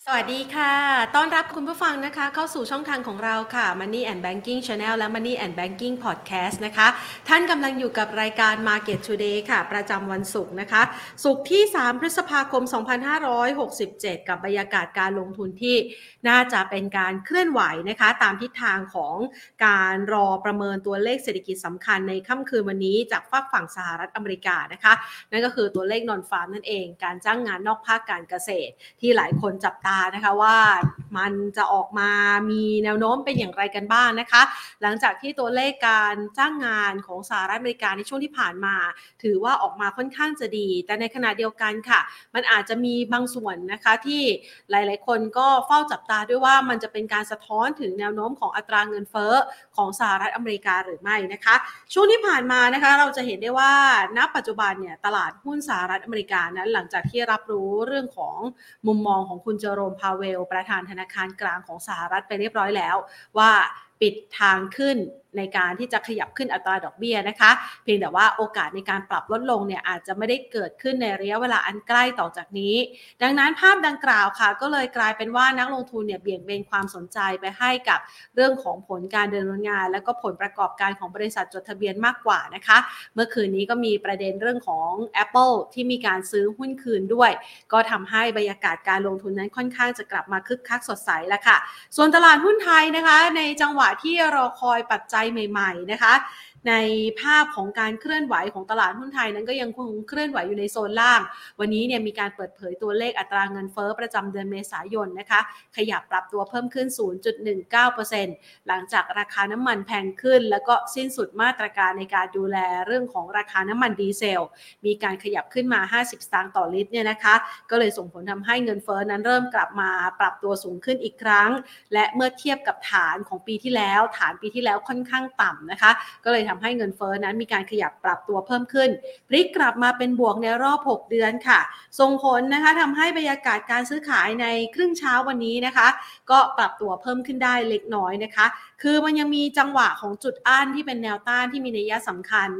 สวัสดีค่ะต้อนรับคุณผู้ฟังนะคะเข้าสู่ช่องทางของเราค่ะ Money and Banking Channel และ Money and Banking Podcast นะคะท่านกำลังอยู่กับรายการ Market Today ค่ะประจำวันศุกร์นะคะศุกร์ที่3พฤษภาคม2567กับบรรยากาศการลงทุนที่น่าจะเป็นการเคลื่อนไหวนะคะตามทิศทางของการรอประเมินตัวเลขเศรษฐกิจสำคัญในค่ำคืนวันนี้จากฝากฝั่งสหรัฐอเมริกานะคะนั่นก็คือตัวเลขนอนฟาร์มนั่นเองการจ้างงานนอกภาคการเกษตรที่หลายคนจับตานะคะว่ามันจะออกมามีแนวโน้มเป็นอย่างไรกันบ้างนะคะหลังจากที่ตัวเลขการจ้างงานของสหรัฐอเมริกาในช่วงที่ผ่านมาถือว่าออกมาค่อนข้างจะดีแต่ในขณะเดียวกันค่ะมันอาจจะมีบางส่วนนะคะที่หลายๆคนก็เฝ้าจับตาด้วยว่ามันจะเป็นการสะท้อนถึงแนวโน้มของอัตราเงินเฟ้อของสหรัฐอเมริกาหรือไม่นะคะช่วงที่ผ่านมานะคะเราจะเห็นได้ว่าณปัจจุบันเนี่ยตลาดหุ้นสหรัฐอเมริกานั้นหลังจากที่รับรู้เรื่องของมุมมองของคุณเจอโรมพาเวลประธานธนาคารกลางของสหรัฐไปเรียบร้อยแล้วว่าปิดทางขึ้นในการที่จะขยับขึ้นอัตราดอกเบี้ยนะคะเพียงแต่ว่าโอกาสในการปรับลดลงเนี่ยอาจจะไม่ได้เกิดขึ้นในระยะเวลาอันใกล้ต่อจากนี้ดังนั้นภาพดังกล่าวค่ะก็เลยกลายเป็นว่านักลงทุนเนี่ยเบี่ยงเบนความสนใจไปให้กับเรื่องของผลการดำเนินงานและก็ผลประกอบการของบริษัทจดทะเบียนมากกว่านะคะเมื่อคืนนี้ก็มีประเด็นเรื่องของ Apple ที่มีการซื้อหุ้นคืนด้วยก็ทำให้บรรยากาศการลงทุนนั้นค่อนข้างจะกลับมาคึกคักสดใสแล้วค่ะส่วนตลาดหุ้นไทยนะคะในจังหวะที่รอคอยปัจจัยใหม่ๆนะคะในภาพของการเคลื่อนไหวของตลาดหุ้นไทยนั้นก็ยังคงเคลื่อนไหวอยู่ในโซนล่างวันนี้เนี่ยมีการเปิดเผยตัวเลขอัตราเงินเฟ้อประจำเดือนเมษายนนะคะขยับปรับตัวเพิ่มขึ้น 0.19% หลังจากราคาน้ำมันแพงขึ้นแล้วก็สิ้นสุดมาตรการในการดูแลเรื่องของราคาน้ำมันดีเซลมีการขยับขึ้นมา50สตางค์ต่อลิตรเนี่ยนะคะก็เลยส่งผลทำให้เงินเฟ้อนั้นเริ่มกลับมาปรับตัวสูงขึ้นอีกครั้งและเมื่อเทียบกับฐานของปีที่แล้วฐานปีที่แล้วค่อนข้างต่ำนะคะก็เลยทำให้เงินเฟ้อนั้นมีการขยับปรับตัวเพิ่มขึ้นพลิกกลับมาเป็นบวกในรอบ6เดือนค่ะส่งผลนะคะทำให้บรรยากาศการซื้อขายในครึ่งเช้าวันนี้นะคะก็ปรับตัวเพิ่มขึ้นได้เล็กน้อยนะคะคือมันยังมีจังหวะของจุดอั้นที่เป็นแนวต้านที่มีนัยสำคัญ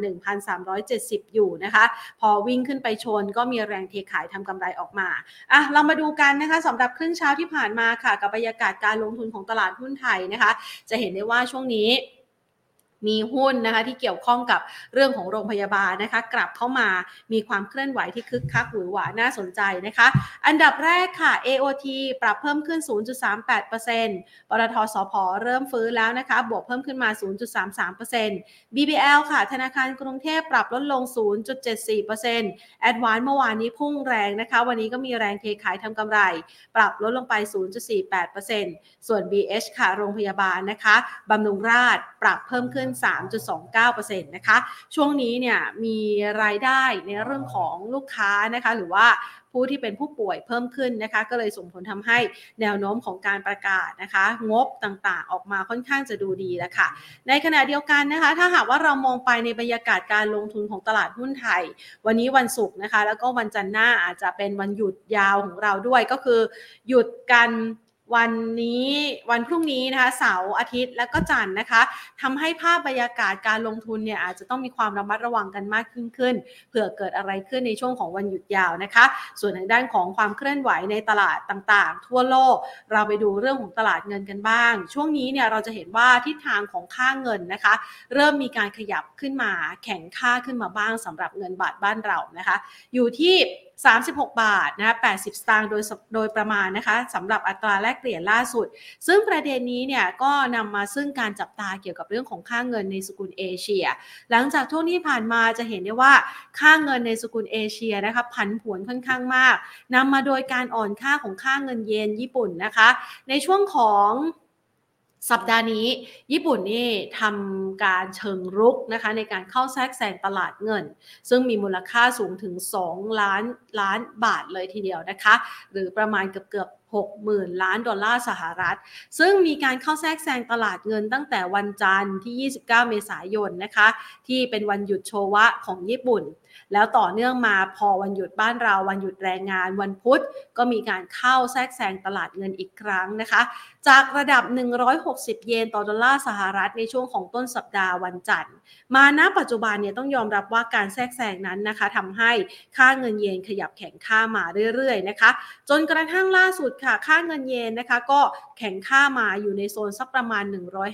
1,370 อยู่นะคะพอวิ่งขึ้นไปชนก็มีแรงเทขายทำกำไรออกมาเรามาดูกันนะคะสำหรับครึ่งเช้าที่ผ่านมาค่ะกับบรรยากาศการลงทุนของตลาดหุ้นไทยนะคะจะเห็นได้ว่าช่วงนี้มีหุ้นนะคะที่เกี่ยวข้องกับเรื่องของโรงพยาบาลนะคะกลับเข้ามามีความเคลื่อนไหวที่คึกคักหวือหวาน่าสนใจนะคะอันดับแรกค่ะ AOT ปรับเพิ่มขึ้น 0.38% ปตท.สผ.เริ่มฟื้นแล้วนะคะบวกเพิ่มขึ้นมา 0.33% BBL ค่ะธนาคารกรุงเทพปรับลดลง 0.74% Advance เมื่อวานนี้พุ่งแรงนะคะวันนี้ก็มีแรงเทขายทำกำไรปรับลดลงไป 0.48% ส่วน BH ค่ะโรงพยาบาลนะคะบำรุงราษฎร์ปรับเพิ่มขึ้น 3.29% นะคะช่วงนี้เนี่ยมีรายได้ในเรื่องของลูกค้านะคะหรือว่าผู้ที่เป็นผู้ป่วยเพิ่มขึ้นนะคะก็เลยส่งผลทำให้แนวโน้มของการประกาศนะคะงบต่างๆออกมาค่อนข้างจะดูดีแล้วค่ะในขณะเดียวกันนะคะถ้าหากว่าเรามองไปในบรรยากาศการลงทุนของตลาดหุ้นไทยวันนี้วันศุกร์นะคะแล้วก็วันจันทร์หน้าอาจจะเป็นวันหยุดยาวของเราด้วยก็คือหยุดกันวันนี้วันพรุ่งนี้นะคะเสาร์อาทิตย์และก็จันทร์นะคะทำให้ภาพบรรยากาศการลงทุนเนี่ยอาจจะต้องมีความระมัดระวังกันมากขึ้นเผื่อเกิดอะไรขึ้นในช่วงของวันหยุดยาวนะคะส่วนทางด้านของความเคลื่อนไหวในตลาดต่างๆทั่วโลกเราไปดูเรื่องของตลาดเงินกันบ้างช่วงนี้เนี่ยเราจะเห็นว่าทิศทางของค่าเงินนะคะเริ่มมีการขยับขึ้นมาแข็งค่าขึ้นมาบ้างสำหรับเงินบาทบ้านเรานะคะอยู่ที่36 บาทนะคะ80 สตางค์โดยประมาณนะคะสำหรับอัตราแลกเปลี่ยนล่าสุดซึ่งประเด็นนี้เนี่ยก็นำมาซึ่งการจับตาเกี่ยวกับเรื่องของค่าเงินในสกุลเอเชียหลังจากช่วงที่ผ่านมาจะเห็นได้ว่าค่าเงินในสกุลเอเชียนะคะผันผวนค่อนข้างมากนำมาโดยการอ่อนค่าของค่าเงินเยนญี่ปุ่นนะคะในช่วงของสัปดาห์นี้ญี่ปุ่นนี่ทำการเชิงรุกนะคะในการเข้าแทรกแซงตลาดเงินซึ่งมีมูลค่าสูงถึง2ล้านบาทเลยทีเดียวนะคะหรือประมาณเกือบ60,000 ล้านดอลลาร์สหรัฐซึ่งมีการเข้าแทรกแซงตลาดเงินตั้งแต่วันจันทร์ที่29เมษายนนะคะที่เป็นวันหยุดโชวะของญี่ปุ่นแล้วต่อเนื่องมาพอวันหยุดบ้านเราวันหยุดแรงงานวันพุธก็มีการเข้าแทรกแซงตลาดเงินอีกครั้งนะคะจากระดับ160เยนต่อดอลลาร์สหรัฐในช่วงของต้นสัปดาห์วันจันทร์มาณปัจจุบันเนี่ยต้องยอมรับว่าการแทรกแซงนั้นนะคะทำให้ค่าเงินเยนขยับแข็งค่ามาเรื่อยๆนะคะจนกระทั่งล่าสุดค่ะค่าเงินเยนนะคะก็แข็งค่ามาอยู่ในโซนสักประมาณ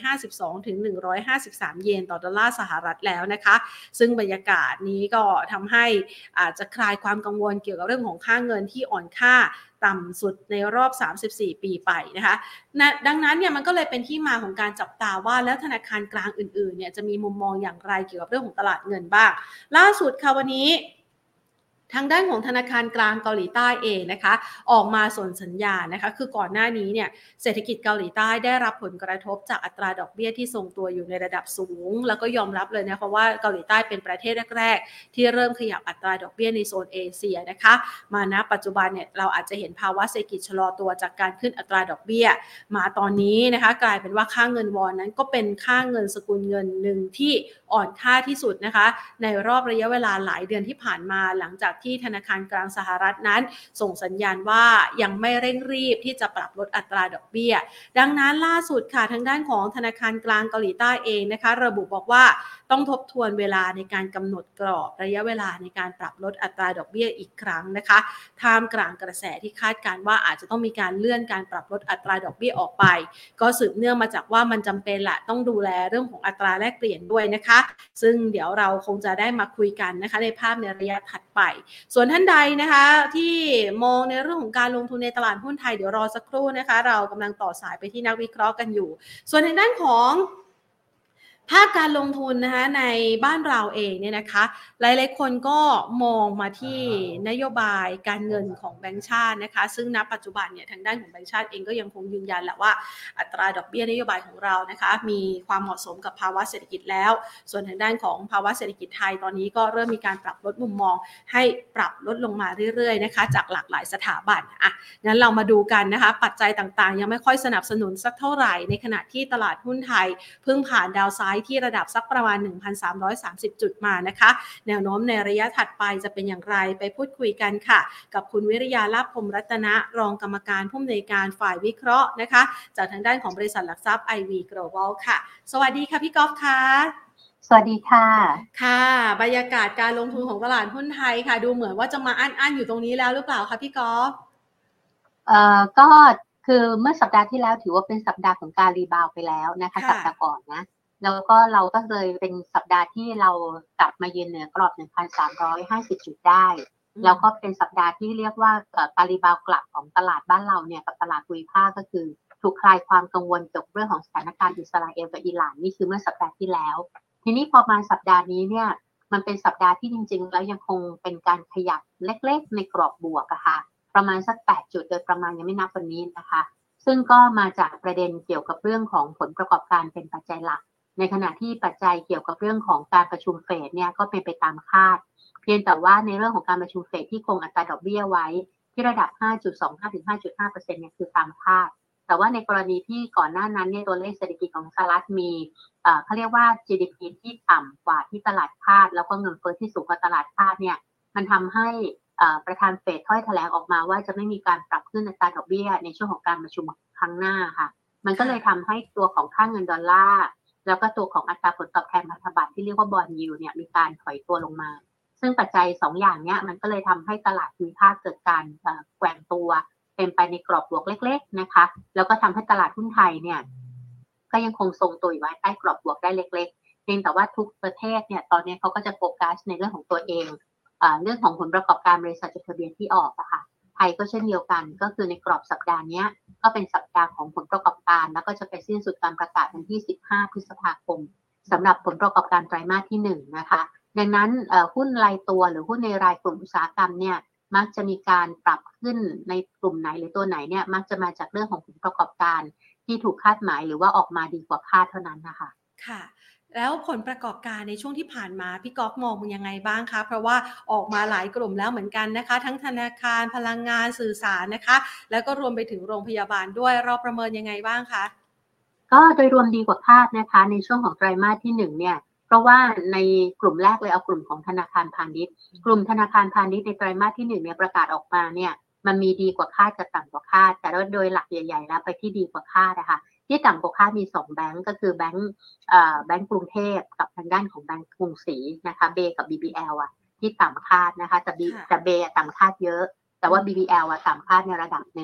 152ถึง153เยนต่อดอลลาร์สหรัฐแล้วนะคะซึ่งบรรยากาศนี้ก็ทำให้อาจจะคลายความกังวลเกี่ยวกับเรื่องของค่าเงินที่อ่อนค่าต่ำสุดในรอบ34ปีไปนะคะดังนั้นเนี่ยมันก็เลยเป็นที่มาของการจับตาว่าแล้วธนาคารกลางอื่นๆเนี่ยจะมีมุมมองอย่างไรเกี่ยวกับเรื่องของตลาดเงินบ้างล่าสุดค่ะวันนี้ทางด้านของธนาคารกลางเกาหลีใต้เองนะคะออกมาส่งสัญญาณนะคะคือก่อนหน้านี้เนี่ยเศรษฐกิจเกาหลีใต้ได้รับผลกระทบจากอัตราดอกเบี้ยที่ทรงตัวอยู่ในระดับสูงแล้วก็ยอมรับเลยนะคะว่าเกาหลีใต้เป็นประเทศแรกๆที่เริ่มขยับอัตราดอกเบี้ยในโซนเอเชียนะคะมาณปัจจุบันเนี่ยเราอาจจะเห็นภาวะเศรษฐกิจชะลอตัวจากการขึ้นอัตราดอกเบี้ยมาตอนนี้นะคะกลายเป็นว่าค่าเงินวอนนั้นก็เป็นค่าเงินสกุลเงินหนึ่งที่อ่อนค่าที่สุดนะคะในรอบระยะเวลาหลายเดือนที่ผ่านมาหลังจากที่ธนาคารกลางสหรัฐนั้นส่งสัญญาณว่ายังไม่เร่งรีบที่จะปรับลดอัตราดอกเบี้ยดังนั้นล่าสุดค่ะทางด้านของธนาคารกลางเกาหลีใต้เองนะคะระบุบอกว่าต้องทบทวนเวลาในการกำหนดกรอบระยะเวลาในการปรับลดอัตราดอกเบี้ยอีกครั้งนะคะท่ามกลางกระแสที่คาดการณ์ว่าอาจจะต้องมีการเลื่อนการปรับลดอัตราดอกเบี้ยออกไปก็สืบเนื่องมาจากว่ามันจำเป็นแหละต้องดูแลเรื่องของอัตราแลกเปลี่ยนด้วยนะคะซึ่งเดี๋ยวเราคงจะได้มาคุยกันนะคะในภาพในระยะถัดไปส่วนท่านใดนะคะที่มองในเรื่องของการลงทุนในตลาดหุ้นไทยเดี๋ยวรอสักครู่นะคะเรากำลังต่อสายไปที่นักวิเคราะห์กันอยู่ส่วนทางด้านของภาคการลงทุนนะคะในบ้านเราเองเนี่ยนะคะหลายๆคนก็มองมาที่นโยบายการเงินของแบงก์ชาตินะคะซึ่งณปัจจุบันเนี่ยทางด้านของแบงก์ชาติเองก็ยังคงยืนยันแหละว่าอัตราดอกเบี้ยนโยบายของเรานะคะมีความเหมาะสมกับภาวะเศรษฐกิจแล้วส่วนทางด้านของภาวะเศรษฐกิจไทยตอนนี้ก็เริ่มมีการปรับลดมุมมองให้ปรับลดลงมาเรื่อยๆนะคะจากหลากหลายสถาบันงั้นเรามาดูกันนะคะปัจจัยต่างๆยังไม่ค่อยสนับสนุนสักเท่าไหร่ในขณะที่ตลาดหุ้นไทยเพิ่งผ่านดาวไซด์ที่ระดับสักประมาณ 1,330 จุดมานะคะแนวโน้มในระยะถัดไปจะเป็นอย่างไรไปพูดคุยกันค่ะกับคุณวิริยาลาภพรหมรัตนะรองกรรมการผู้อำนวยการฝ่ายวิเคราะห์นะคะจากทางด้านของบริษัทหลักทรัพย์ IV Global ค่ะสวัสดีค่ะพี่ก๊อฟค่ะสวัสดีค่ะค่ะบรรยากาศการลงทุนของตลาดหุ้นไทยค่ะดูเหมือนว่าจะมาอั้นๆอยู่ตรงนี้แล้วหรือเปล่าคะพี่ก๊อฟก็คือเมื่อสัปดาห์ที่แล้วถือว่าเป็นสัปดาห์ของการรีบาวไปแล้วนะคะสัปดาห์ก่อนนะแล้วก็เราก็เลยเป็นสัปดาห์ที่เรากลับมายืนเหนือกรอบ 1,350 จุดได้แล้วก็เป็นสัปดาห์ที่เรียกว่าการรีบาวกลับของตลาดบ้านเราเนี่ยกับตลาดภูมิภาคก็คือถูกคลายความกังวลเกี่ยวกับเรื่องของสถานการณ์อิสราเอลกับอิหร่านนี่คือเมื่อสัปดาห์ที่แล้วทีนี้พอมาสัปดาห์นี้เนี่ยมันเป็นสัปดาห์ที่จริงๆแล้วยังคงเป็นการขยับเล็กๆในกรอบบวกอะค่ะประมาณสัก8จุดโดยประมาณยังไม่นับวันนี้นะคะซึ่งก็มาจากประเด็นเกี่ยวกับเรื่องของผลประกอบการเป็นปัจจัยหลักในขณะที่ปัจจัยเกี่ยวกับเรื่องของการประชุมเฟดเนี่ยก็เป็นไปตามคาดเพียงแต่ว่าในเรื่องของการประชุมเฟดที่คงอัตราดอกเบี้ยไว้ที่ระดับ 5.25 ถึง 5.5% เนี่ยคือตามคาดแต่ว่าในกรณีที่ก่อนหน้านั้นเนี่ยตัวเลขเศรษฐกิจของสหรัฐมีเขาเรียกว่า GDP ที่ต่ำกว่าที่ตลาดคาดแล้วก็เงินเฟ้อที่สูงกว่าตลาดคาดเนี่ยมันทำให้ประธานเฟดถ้อยแถลงออกมาว่าจะไม่มีการปรับขึ้นอัตราดอกเบี้ยในช่วงของการประชุมครั้งหน้าค่ะมันก็เลยทำให้ตัวของค่าเงินดอลลาร์แล้วก็ตัวของอัตราผลตอบแทนพันธบัตรที่เรียกว่าบอนด์ยิลด์เนี่ยมีการถอยตัวลงมาซึ่งปัจจัย2อย่างเนี้ยมันก็เลยทำให้ตลาดภูมิภาคเกิดการแกว่งตัวเป็นไปในกรอบบวกเล็กๆนะคะแล้วก็ทำให้ตลาดหุ้นไทยเนี่ยก็ยังคงทรงตัวอยู่ไว้ใต้กรอบบวกได้เล็กๆเพียงแต่ว่าทุกประเทศเนี่ยตอนนี้เขาก็จะโฟกัสในเรื่องของตัวเองเรื่องของผลประกอบการบริษัทจดทะเบียนที่ออกอะค่ะไทยก็เช่นเดียวกันก็คือในกรอบสัปดาห์นี้ก็เป็นสัปดาห์ของผลประกอบการแล้วก็จะไปสิ้นสุดการประกาศวันที่15พฤษภาคมสำหรับผลประกอบการไตรมาสที่1นะคะดังนั้นหุ้นรายตัวหรือหุ้นในรายกลุ่มอุตสาหกรรมเนี่ยมักจะมีการปรับขึ้นในกลุ่มไหนหรือตัวไหนเนี่ยมักจะมาจากเรื่องของผลประกอบการที่ถูกคาดหมายหรือว่าออกมาดีกว่าคาดเท่านั้นนะคะค่ะแล้วผลประกอบการในช่วงที่ผ่านมาพี่ก๊อฟมองมันยังไงบ้างคะเพราะว่าออกมาหลายกลุ่มแล้วเหมือนกันนะคะทั้งธนาคารพลังงานสื่อสารนะคะแล้วก็รวมไปถึงโรงพยาบาลด้วยเราประเมินยังไงบ้างคะก็โดยรวมดีกว่าคาดนะคะในช่วงของไตรมาสที่1เนี่ยเพราะว่าในกลุ่มแรกเลยเอากลุ่มของธนาคารพาณิชย์กลุ่มธนาคารพาณิชย์ในไตรมาสที่1เนี่ยประกาศออกมาเนี่ยมันมีดีกว่าคาดกับต่ำกว่าคาดแต่โดยหลักใหญ่ๆแล้วไปที่ดีกว่าคาดนะคะที่ต่ำกว่าคาดมี2แบงก์ก็คือแบงก์กรุงเทพกับทางด้านของแบงก์กรุงศรีนะคะเบกับ BBL อ่ะที่ต่ำคาดนะคะแต่เบต่ำคาดเยอะแต่ว่า BBL อ่ะต่ำคาดในระดับหนึ่ง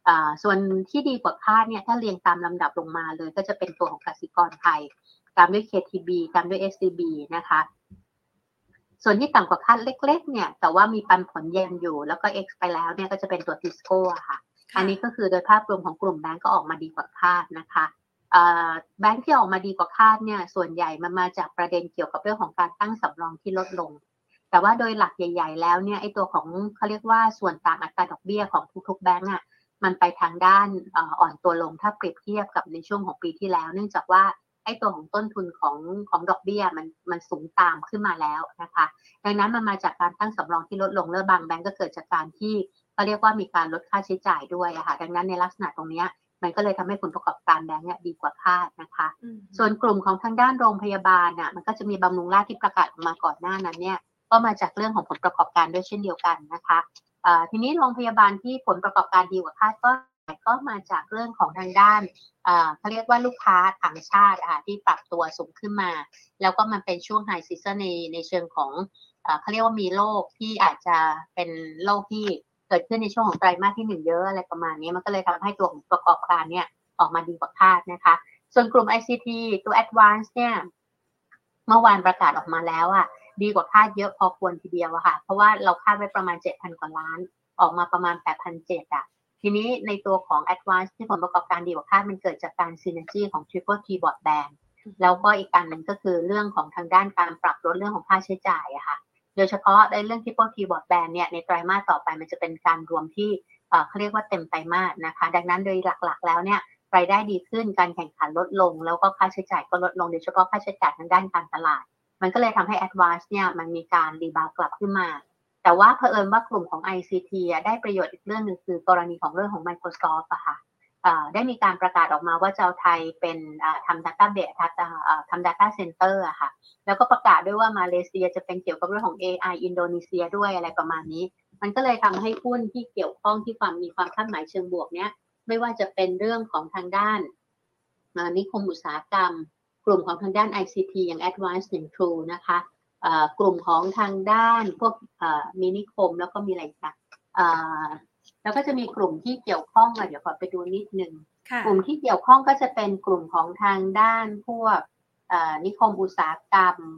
ส่วนที่ดีกว่าคาดเนี่ยถ้าเรียงตามลำดับลงมาเลยก็จะเป็นตัวของกสิกรไทยตามด้วย KTB ตามด้วย SCB นะคะส่วนที่ต่ำกว่าคาดเล็กๆเนี่ยแต่ว่ามีปันผลเย็นอยู่แล้วก็ X ไปแล้วเนี่ยก็จะเป็นตัวทิสโก้ค่ะอันนี้ก็คือโดยภาพรวมของกลุ่มแบงก์ก็ออกมาดีกว่าคาดนะคะแบงก์ที่ออกมาดีกว่าคาดเนี่ยส่วนใหญ่มันมาจากประเด็นเกี่ยวกับเรื่องของการตั้งสำรองที่ลดลงแต่ว่าโดยหลักใหญ่ๆแล้วเนี่ยไอ้ตัวของเขาเรียกว่าส่วนต่างอัตราดอกเบี้ยของทุกๆแบงก์อ่ะมันไปทางด้านอ่อนตัวลงถ้าเปรียบเทียบกับในช่วงของปีที่แล้วเนื่องจากว่าไอ้ตัวของต้นทุนของดอกเบี้ยมันสูงตามขึ้นมาแล้วนะคะดังนั้นมันมาจากการตั้งสำรองที่ลดลงและบางแบงก์ก็เกิดจากการที่เขาเรียกว่ามีการลดค่าใช้จ่ายด้วยอะค่ะดังนั้นในลักษณะตรงนี้มันก็เลยทำให้ผลประกอบการแบงก์เนี่ยดีกว่าคาดนะคะส่วนกลุ่มของทางด้านโรงพยาบาลน่ะมันก็จะมีบำรุงราษฎร์ที่ประกาศออกมาก่อนหน้านั้นเนี่ยก็มาจากเรื่องของผลประกอบการด้วยเช่นเดียวกันนะคะทีนี้โรงพยาบาลที่ผลประกอบการดีกว่าคาดก็มาจากเรื่องของทางด้านเขาเรียกว่าลูกค้าต่างชาติที่ปรับตัวสูงขึ้นมาแล้วก็มันเป็นช่วงไฮซีซั่นในเชิงของเขาเรียกว่ามีโรคที่อาจจะเป็นโรคที่เกิดขึ้นในช่วงของไตรมาสที่1เยอะอะไรประมาณนี้มันก็เลยทำให้ตัวของประกอบการเนี่ยออกมาดีกว่าคาดนะคะส่วนกลุ่ม ICT ตัว Advance เนี่ยเมื่อวานประกาศออกมาแล้วดีกว่าคาดเยอะพอควรทีเดียวค่ะเพราะว่าเราคาดไว้ประมาณ 7,000 กว่าล้านออกมาประมาณ 8,700ทีนี้ในตัวของ Advance ที่ผลประกอบการดีกว่าคาดมันเกิดจากการ Synergy ของ Triple T Broadband แล้วก็อีกการหนึ่งก็คือเรื่องของทางด้านการปรับลดเรื่องของค่าใช้จ่ายค่ะโดยเฉพาะในเรื่อง Triple T Broadband เนี่ยในไตรมาสต่อไปมันจะเป็นการรวมที่เขาเรียกว่าเต็มไตรมาสนะคะดังนั้นโดยหลักๆแล้วเนี่ยรายได้ดีขึ้นการแข่งขันลดลงแล้วก็ค่าใช้จ่ายก็ลดลงโดยเฉพาะค่าใช้จ่ายทางด้านการตลาดมันก็เลยทำให้ Advance เนี่ยมันมีการรีบาวกลับขึ้นมาแต่ว่าเผอิญว่ากลุ่มของ ICT ได้ประโยชน์อีกเรื่องนึงคือกรณีของเรื่องของ Microsoft ค่ะได้มีการประกาศออกมาว่าจะเอาไทยเป็นทำ Database ทำ Data Center ค่ะแล้วก็ประกาศด้วยว่ามาเลเซียจะเป็นเกี่ยวกับเรื่องของ AI อินโดนีเซียด้วยอะไรประมาณนี้มันก็เลยทำให้หุ้นที่เกี่ยวข้องที่มีความคาดหมายเชิงบวกเนี้ยไม่ว่าจะเป็นเรื่องของทางด้านนิคมอุตสาหกรรมกลุ่มของทางด้าน ICT อย่าง Advanced อย่าง True นะคะกลุ่มของทางด้านพวกมีนิคมแล้วก็มีอะไรอีกแล้วก็จะมีกลุ่มที่เกี่ยวข้องเดี๋ยวขอไปดูนิดนึงกลุ่มที่เกี่ยวข้องก็จะเป็นกลุ่มของทางด้านพวกนิคมอุตสาหกรรม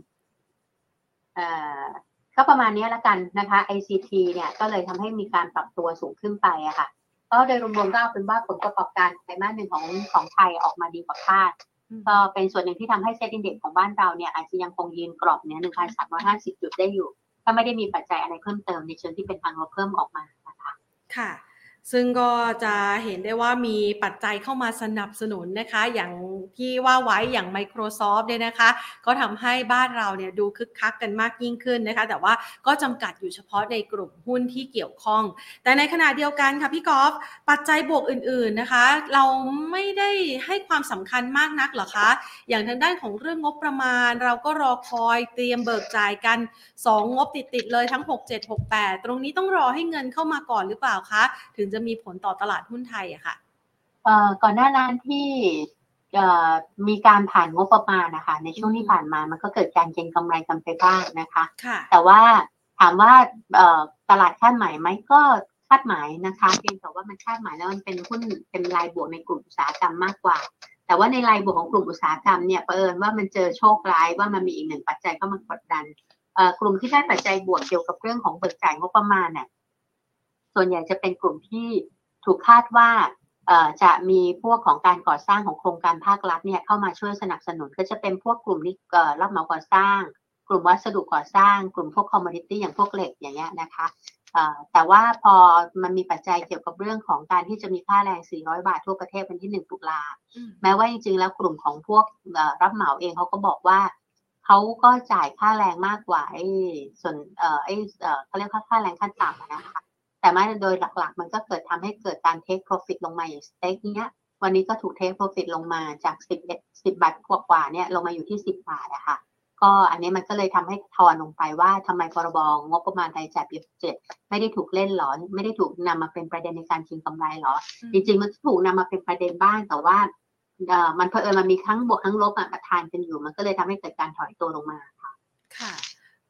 ก็ประมาณนี้แล้วกันนะคะ ICT เนี่ยก็เลยทำให้มีการปรับตัวสูงขึ้นไปค่ะก็โดยรวมๆก็เอาเป็นว่าผลประกอบการไตรมาส 1ของไทยออกมาดีกว่าคาดก็เป็นส่วนหนึ่งที่ทำให้เซ็ตอินเด็กซ์ของบ้านเราเนี่ยอาจจะยังคงยืนกรอบเนี่ย 1,350 จุดได้อยู่ถ้าไม่ได้มีปัจจัยอะไรเพิ่มเติมในเชิงที่เป็นทางลบเพิ่มออกมานะคะค่ะซึ่งก็จะเห็นได้ว่ามีปัจจัยเข้ามาสนับสนุนนะคะอย่างที่ว่าไว้อย่าง Microsoft เนี่ยนะคะก็ทำให้บ้านเราเนี่ยดูคึกคักกันมากยิ่งขึ้นนะคะแต่ว่าก็จำกัดอยู่เฉพาะในกลุ่มหุ้นที่เกี่ยวข้องแต่ในขณะเดียวกันค่ะพี่กอล์ฟปัจจัยบวกอื่นๆนะคะเราไม่ได้ให้ความสำคัญมากนักหรอคะอย่างทางด้านของเรื่องงบประมาณเราก็รอคอยเตรียมเบิกจ่ายกัน2งบติดๆเลยทั้ง67 68ตรงนี้ต้องรอให้เงินเข้ามาก่อนหรือเปล่าคะถึงจะมีผลต่อตลาดหุ้นไทยอะค่ะก่อนหน้านั้นที่มีการผ่านงบประมาณนะคะในช่วงที่ผ่านมามันก็เกิดการเก็งกำไรกันไปบ้างนะคะแต่ว่าถามว่าตลาดคาดหมายไหมก็คาดหมายนะคะเพียงแต่ว่ามันคาดหมายแล้วมันเป็นหุ้นเป็นรายบวกในกลุ่มอุตสาหกรรมมากกว่าแต่ว่าในรายบวกของกลุ่มอุตสาหกรรมเนี่ยเผอิญว่ามันเจอโชคร้ายว่ามันมีอีกหนึ่งปัจจัยเข้ามากดดันกลุ่มที่ได้ปัจจัยบวกเกี่ยวกับเรื่องของเบิกจ่ายงบประมาณเนี่ยส่วนใหญ่จะเป็นกลุ่มที่ถูกคาดว่าจะมีพวกของการก่อสร้างของโครงการภาครัฐเนี่ยเข้ามาช่วยสนับสนุนก็จะเป็นพวกกลุ่มที่รับเหมาก่อสร้างกลุ่มวัสดุก่อสร้างกลุ่มพวกคอมมอดิตี้อย่างพวกเหล็กอย่างเงี้ยนะคะแต่ว่าพอมันมีปัจจัยเกี่ยวกับเรื่องของการที่จะมีค่าแรง400 บาททั่วประเทศวันที่1 ตุลาแม้ว่าจริงๆแล้วกลุ่มของพวกรับเหมาเองเขาก็บอกว่าเขาก็จ่ายค่าแรงมากกว่าส่วนเขาเรียกค่าแรงขั้นต่ำนะคะแต่มาโดยหลักๆมันก็เกิดทำให้เกิดการ take profit ลงมาอย่างสเต็กเนี้ยวันนี้ก็ถูก take profit ลงมาจาก10 บาทกว่าเนี่ยลงมาอยู่ที่10 บาทนะคะก็อันนี้มันก็เลยทำให้ทอนลงไปว่าทำไมพรบงบประมาณรายจ่ายปี67ไม่ได้ถูกเล่นหรอไม่ได้ถูกนำมาเป็นประเด็นในการชิงกำไรหรอจริงๆมันถูกนำมาเป็นประเด็นบ้างแต่ว่ามันเผอิญมันมีทั้งบวกทั้งลบมาทานกันอยู่มันก็เลยทำให้เกิดการถอยตัวลงมาค่ะ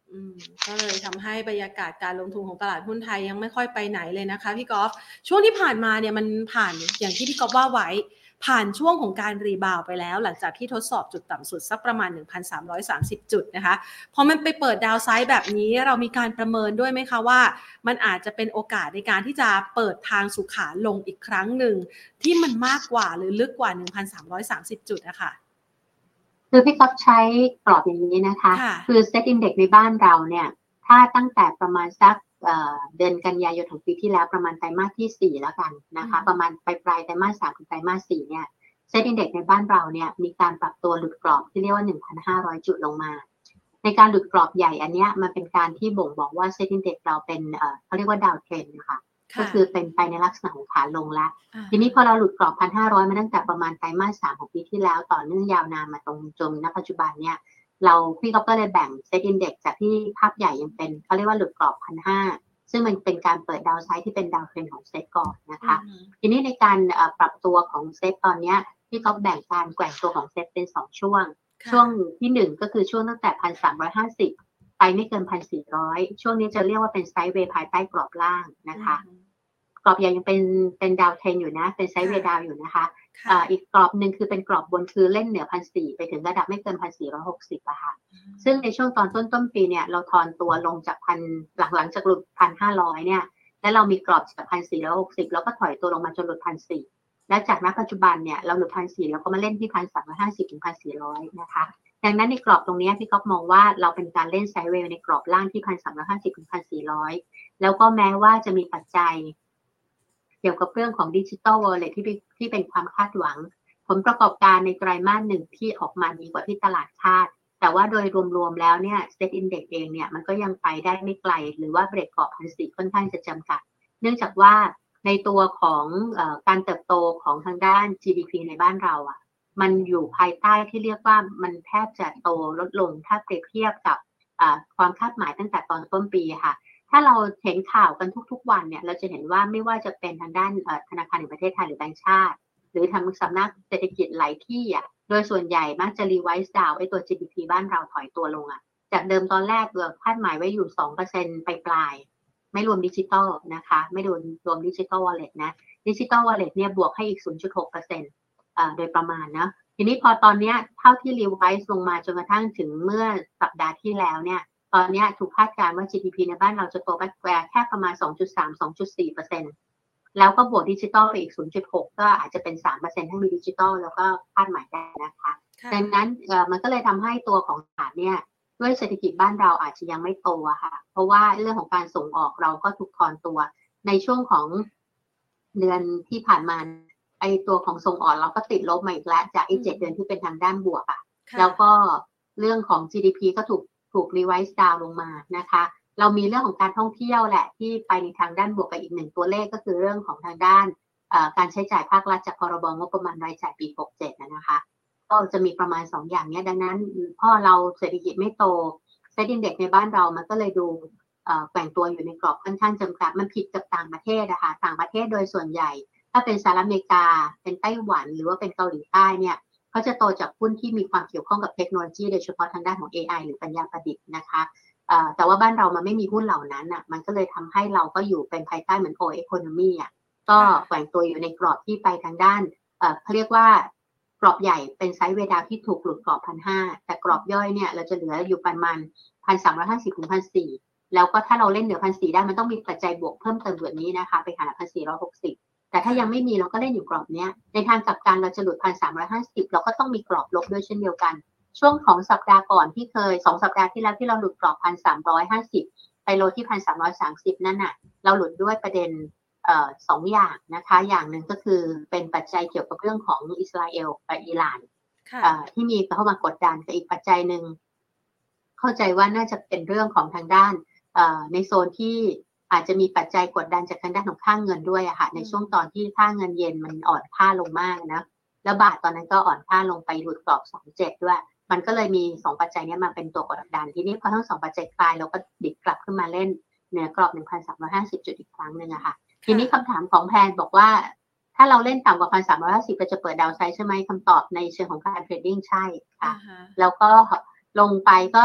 ก็เลยทำให้บรรยากาศการลงทุนของตลาดหุ้นไทยยังไม่ค่อยไปไหนเลยนะคะพี่กอล์ฟช่วงที่ผ่านมาเนี่ยมันผ่านอย่างที่พี่กอล์ฟว่าไว้ผ่านช่วงของการรีบาวไปแล้วหลังจากที่ทดสอบจุดต่ำสุดสักประมาณ 1,330 จุดนะคะพอมันไปเปิดดาวไซด์แบบนี้เรามีการประเมินด้วยไหมคะว่ามันอาจจะเป็นโอกาสในการที่จะเปิดทางสู่ขาลงอีกครั้งหนึ่งที่มันมากกว่าหรือลึกกว่า 1,330 จุดนะคะคือพี่ก๊อฟใช้กรอบอย่างนี้นะคะคือเซ็ตอินเด็กซ์ในบ้านเราเนี่ยถ้าตั้งแต่ประมาณสักเดือนกันยายนของปีที่แล้วประมาณไตรมาสที่4แล้วกันนะคะประมาณปลายไตรมาส3ถึงไตรมาส4เนี่ยเซ็ตอินเด็กซ์ในบ้านเราเนี่ยมีการปรับตัวหลุดกรอบที่เรียกว่า 1,500 จุดลงมาในการหลุดกรอบใหญ่อันนี้มันเป็นการที่บ่งบอกว่าเซ็ตอินเด็กซ์เราเป็นเขาเรียกว่าดาวเทรนด์นะคะก็คือเป็นไปในลักษณะของขาลงแล้วทีนี้พอเราหลุดกรอบ 1,500 มาตั้งแต่ประมาณไตรมาส3ของปีที่แล้วต่อเนื่องยาวนานมาตรงจนณปัจจุบันเนี่ยพี่ก็เลยแบ่งเซ็ตอินเด็กซ์จากที่ภาพใหญ่ยังเป็นเขาเรียกว่าหลุดกรอบ 1,500 ซึ่งมันเป็นการเปิดดาวไซด์ที่เป็นดาวเทรนด์ของเซ็ตก่อนนะคะทีนี้ในการปรับตัวของเซ็ตตอนนี้พี่ก็แบ่งการแกว่งตัวของเซ็ตเป็น2ช่วงที่1ก็คือช่วงตั้งแต่ 1,350 ไปไม่เกิน 1,400 ช่วงนี้จะเรียกว่าเป็นไซด์เวย์ภายใต้กรอบล่างนะคะกรอบใหญ่ยังเป็นดาวเทรนอยู่นะเป็นไซด์เวย์ดาวอยู่นะคะอีกกรอบหนึ่งคือเป็นกรอบบนคือเล่นเหนือ 1,400 ไปถึงระดับไม่เกิน 1,460 อะค่ะซึ่งในช่วงตอนต้นปีเนี่ยเราทอนตัวลงจากหลังจากหลุด 1,500 เนี่ยแล้วเรามีกรอบจาก 1,460 แล้วก็ถอยตัวลงมาจนหลุด 1,400 และจากณปัจจุบันเนี่ยเราหลุด 1,400 แล้วก็มาเล่นที่ 1,350 ถึง 1,400 นะคะดังนั้นในกรอบตรงนี้พี่ก๊อฟมองว่าเราเป็นการเล่นไซด์เวย์ในกรอบล่างที่ 1,350 ถึง 1,400 แล้วก็แม้ว่าจะมีปัจจัยเกี่ยวกับเรื่องของดิจิทัลวอลเล็ตที่เป็นความคาดหวังผลประกอบการในไตรมาส1ที่ออกมาดีกว่าที่ตลาดคาดแต่ว่าโดยรวมๆแล้วเนี่ยเซ็ตอินเด็กซ์เองเนี่ยมันก็ยังไปได้ไม่ไกลหรือว่าเบรกกรอบ 1,400 ค่อนข้างจะจำกัดเนื่องจากว่าในตัวของการเติบโตของทางด้าน GDP ในบ้านเราอ่ะมันอยู่ภายใต้ที่เรียกว่ามันแทบจะโตลดลงถ้าเปรียบเทียบกับความคาดหมายตั้งแต่ตอนต้นปีค่ะถ้าเราเห็นข่าวกันทุกๆวันเนี่ยเราจะเห็นว่าไม่ว่าจะเป็นทางด้านธนาคารแห่งประเทศไทยหรือแบงก์ชาติหรือทางสำนักเศรษฐกิจหลายที่อ่ะโดยส่วนใหญ่มักจะรีไวซ์ดาวไอ้ตัว GDP บ้านเราถอยตัวลงอ่ะจากเดิมตอนแรกเราคาดหมายไว้อยู่ 2% ปลายไม่รวมดิจิตอลนะคะไม่รวมดิจิตอลวอลเล็ตนะดิจิตอลวอลเล็ตเนี่ยบวกให้อีก 0.6% โดยประมาณนะทีนี้พอตอนนี้เท่าที่รีไวซ์ลงมาจนกระทั่งถึงเมื่อสัปดาห์ที่แล้วเนี่ยตอนนี้ถูกคาดการณ์ว่า GDP ในบ้านเราจะโตแค่ประมาณ 2.3-2.4% แล้วก็บวกดิจิตอลไปอีก 0.6 ก็อาจจะเป็น 3% ถ้ามีดิจิตอลแล้วก็คาดหมายได้นะคะดังนั้นมันก็เลยทำให้ตัวของตลาดเนี่ยด้วยเศรษฐกิจบ้านเราอาจจะยังไม่โตอะค่ะเพราะว่าเรื่องของการส่งออกเราก็ถูกทอนตัวในช่วงของเดือนที่ผ่านมาไอตัวของส่งออกเราก็ติดลบมาอีกแล้วจาก7 เดือนที่เป็นทางด้านบวกอะแล้วก็เรื่องของ GDP ก็ถูกรีไวซ์ดาวลงมานะคะเรามีเรื่องของการท่องเที่ยวแหละที่ไปในทางด้านบวกกับอีก1ตัวเลขก็คือเรื่องของทางด้านการใช้จ่ายภาครัฐจากพรบงบประมาณรายจ่ายปี67นะคะก็จะมีประมาณ2อย่างนี้ดังนั้นพอเราเศรษฐกิจไม่โตเซ็ตอินเด็กซ์ในบ้านเรามันก็เลยดูแกว่งตัวอยู่ในกรอบค่อนข้างจำกัดมันผิดกับต่างประเทศนะคะต่างประเทศโดยส่วนใหญ่ถ้าเป็นสหรัฐอเมริกาเป็นไต้หวันหรือว่าเป็นเกาหลีใต้เนี่ยเขาจะโตจากหุ้นที่มีความเกี่ยวข้องกับเทคโนโลยีโดยเฉพาะทางด้านของ AI หรือปัญญาประดิษฐ์นะคะแต่ว่าบ้านเรามันไม่มีหุ้นเหล่านั้นอ่ะมันก็เลยทำให้เราก็อยู่เป็นภายใต้เหมือน old economy อ่ะก็แกว่งตัวอยู่ในกรอบที่ไปทางด้านเขาเรียกว่ากรอบใหญ่เป็นไซด์เวย์ดาวที่ถูกหลุดกรอบ 1,500 แต่กรอบย่อยเนี่ยเราจะเหลืออยู่ประมาณ 1,350 ถึง 1,400 แล้วก็ถ้าเราเล่นเหนือ 1,400 ได้มันต้องมีปัจจัยบวกเพิ่มเติมแบบนี้นะคะไปหา 1,460 แต่ถ้ายังไม่มีเราก็เล่นอยู่กรอบเนี้ยในทางกลับกันเราจะหลุด 1,350 เราก็ต้องมีกรอบลบด้วยเช่นเดียวกันช่วงของสัปดาห์ก่อนที่เคย2สัปดาห์ที่แล้วที่เราหลุดกรอบ 1,350 ไปโลที่ 1,330 นั่นน่ะเราหลุดด้วยประเด็น2 อย่างนะคะอย่างหนึ่งก็คือเป็นปัจจัยเกี่ยวกับเรื่องของอิสราเอลกับอิหร่านที่มีเข้ามากดดันกับอีกปัจจัยหนึ่งเข้าใจว่าน่าจะเป็นเรื่องของทางด้านในโซนที่อาจจะมีปัจจัยกดดันจากทางด้านของค่าเงินด้วยอะค่ะในช่วงตอนที่ค่าเงินเยนมันอ่อนค่าลงมากนะแล้วบาทตอนนั้นก็อ่อนค่าลงไปหลุดกรอบ 27 ด้วยมันก็เลยมี2ปัจจัยนี้มาเป็นตัวกดดันทีนี้พอทั้ง2ปัจจัยคลายเราก็ดิดกลับขึ้นมาเล่นเหนือกรอบ 1,350 จุดอีกครั้งนึงอะค่ะทีนี้คำถามของแพนบอกว่าถ้าเราเล่นต่ำกว่า 1,350 เราจะเปิดดาวไซด์ใช่ไหมคำตอบในเชิงของการเทรดดิ้งใช่ค่ะแล้วก็ลงไปก็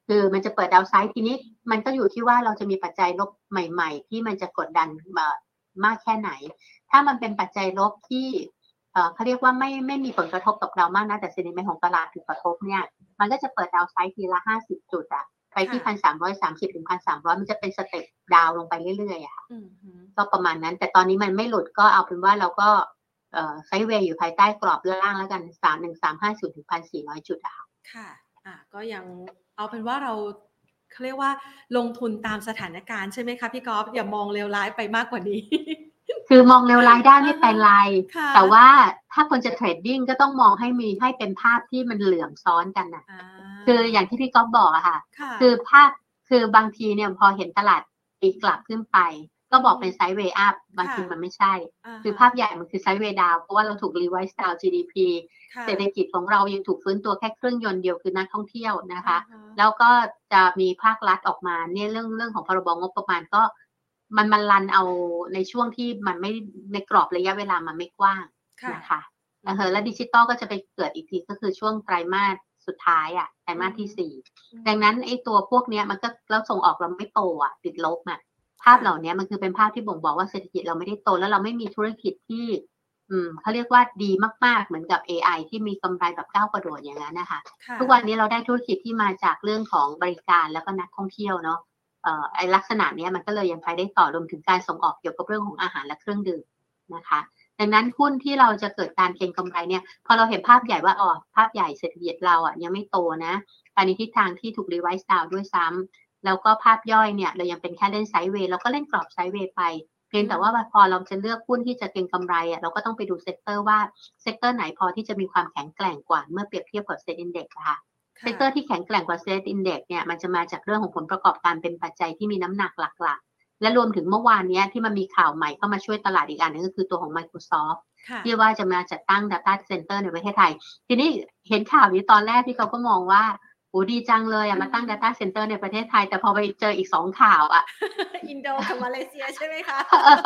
คือมันจะเปิดดาวไซด์ทีนี้มันก็อยู่ที่ว่าเราจะมีปัจจัยลบใหม่ๆที่มันจะกดดันมากแค่ไหนถ้ามันเป็นปัจจัยลบที่เขาเรียกว่าไม่มีผลกระทบต่อเรามากนะแต่ sentiment ของตลาดถูกกระทบเนี่ยมันก็จะเปิดดาวไซด์ทีละ50 จุดอะไปที่ 1,330 ถึง 1,300 มันจะเป็นสเต็ปดาวลงไปเรื่อยๆอะค่ะก็ประมาณนั้นแต่ตอนนี้มันไม่หลุดก็เอาเป็นว่าเราก็ไซด์เวย์อยู่ภายใต้กรอบล่างแล้วกัน 31350 ถึง 1,400 จุดอะค่ะก็ยังเอาเป็นว่าเขาเรียกว่าลงทุนตามสถานการณ์ใช่ไหมคะพี่กอล์ฟอย่ามองเลวร้ายไปมากกว่านี้คือมองเลวร้ายได้ไม่เป็นไรแต่ว่าถ้าคนจะเทรดดิ้งก็ต้องมองให้เป็นภาพที่มันเหลื่อมซ้อนกันนะคืออย่างที่พี่ก๊อฟบอกอะค่ะคือภาพคือบางทีเนี่ยพอเห็นตลาดตีกลับขึ้นไปก็บอกเป็นไซด์เวย์อัพบางทีมันไม่ใช่คือภาพใหญ่มันคือไซด์เวย์ดาวเพราะว่าเราถูกรีไวซ์ดาว GDP เศรษฐกิจของเรายังถูกฟื้นตัวแค่เครื่องยนต์เดียวคือนักท่องเที่ยวนะคะแล้วก็จะมีภาครัฐออกมาเนี่ยเรื่องของพรบงบประมาณก็มันรันเอาในช่วงที่มันไม่ในกรอบระยะเวลามันไม่กว้างนะคะแล้วดิจิตอลก็จะไปเกิดอีกทีก็คือช่วงไตรมาสสุดท้ายไตรมาสที่4ดังนั้นไอ้ตัวพวกนี้มันก็แล้วส่งออกเราไม่โตติดลบภาพเหล่านี้มันคือเป็นภาพที่บ่งบอกว่าเศรษฐกิจเราไม่ได้โตแล้วเราไม่มีธุรกิจที่เขาเรียกว่าดีมากๆเหมือนกับ AI ที่มีกำไรแบบก้าวกระโดดอย่างนั้นนะคะทุกวันนี้เราได้ธุรกิจที่มาจากเรื่องของบริการแล้วก็นักท่องเที่ยวเนาะไอ้ลักษณะนี้มันก็เลยยังไปได้ต่อรวมถึงการส่งออกเกี่ยวกับเรื่องของอาหารและเครื่องดื่มนะคะดังนั้นหุ้นที่เราจะเกิดการเก็งกำไรเนี่ยพอเราเห็นภาพใหญ่ว่าภาพใหญ่เศรษฐกิจเรายังไม่โตนะไปในทิศทางที่ถูกรีไวซ์ดาวด้วยซ้ำแล้วก็ภาพย่อยเนี่ยเรายังเป็นแค่เล่นไซด์เวย์เราก็เล่นกรอบไซด์เวย์ไปเพียงแต่ว่าพอเราจะเลือกหุ้นที่จะเก็งกำไรเราก็ต้องไปดูเซกเตอร์ว่าเซกเตอร์ไหนพอที่จะมีความแข็งแกร่งกว่าเมื่อเปรียบเทียบกับเซ็ตอินเด็กซ์นะคะเซกเตอร์ที่แข็งแกร่งกว่าเซ็ตอินเด็กซ์เนี่ยมันจะมาจากเรื่องของผลประกอบการเป็นปัจจัยที่มีน้ำหนักหลักๆและรวมถึงเมื่อวานนี้ที่มันมีข่าวใหม่เข้ามาช่วยตลาดอีกอันนึงก็คือตัวของ Microsoft ที่ว่าจะมาจัดตั้ง Data Center ในประเทศไทยทีนี้เห็นข่าวนี้ตอนแรกที่เขาก็มองว่าโอ้ดีจังเลยมาตั้ง Data Center ในประเทศไทยแต่พอไปเจออีก2ข่าวอินโดกับมาเลเซียใช่ไหมคะ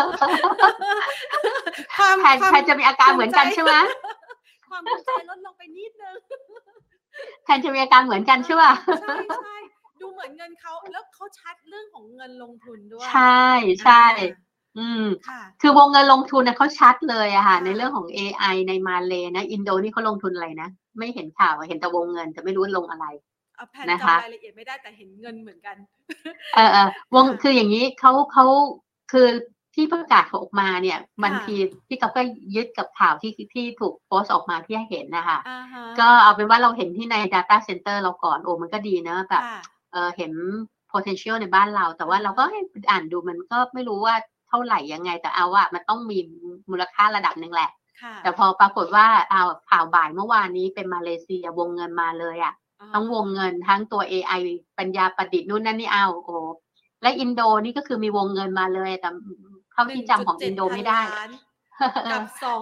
แทนจะมีอาการเหมือนกันใช่ไหมความภูมิใจลดลงไปนิดนึงแทนจะมีอาการเหมือนกันใช่ป่ะใช่ดูเหมือนเงินเขาแล้วเขาชัดเรื่องของเงินลงทุนด้วยใช่คือวงเงินลงทุนเขาชัดเลยค่ะในเรื่องของ AI ในมาเลนะอินโดนี่เขาลงทุนอะไรนะไม่เห็นข่าวเห็นแต่วงเงินแต่ไม่รู้ลงอะไรนะคะรายละเอียดไม่ได้แต่เห็นเงินเหมือนกันวงคืออย่างนี้เขาคือที่ประกาศออกมาเนี่ยบางทีที่เขาก็ยึดกับข่าวที่ถูกโพสต์ออกมาที่ให้เห็นนะคะก็เอาเป็นว่าเราเห็นที่ใน data center เราก่อนมันก็ดีนะแบบเห็น potential ในบ้านเราแต่ว่าเราก็ให้อ่านดูมันก็ไม่รู้ว่าเท่าไหร่ยังไงแต่เอาว่ามันต้องมีมูลค่าระดับหนึ่งแหละแต่พอปรากฏว่าข่าวบ่ายเมื่อวานนี้เป็นมาเลเซียวงเงินมาเลยทั้งวงเงินทั้งตัว AI ปัญญาประดิษฐ์นู่นนั่นนี่และอินโดนี่ก็คือมีวงเงินมาเลยแต่เท่าที่จำของอินโดไม่ได้กับ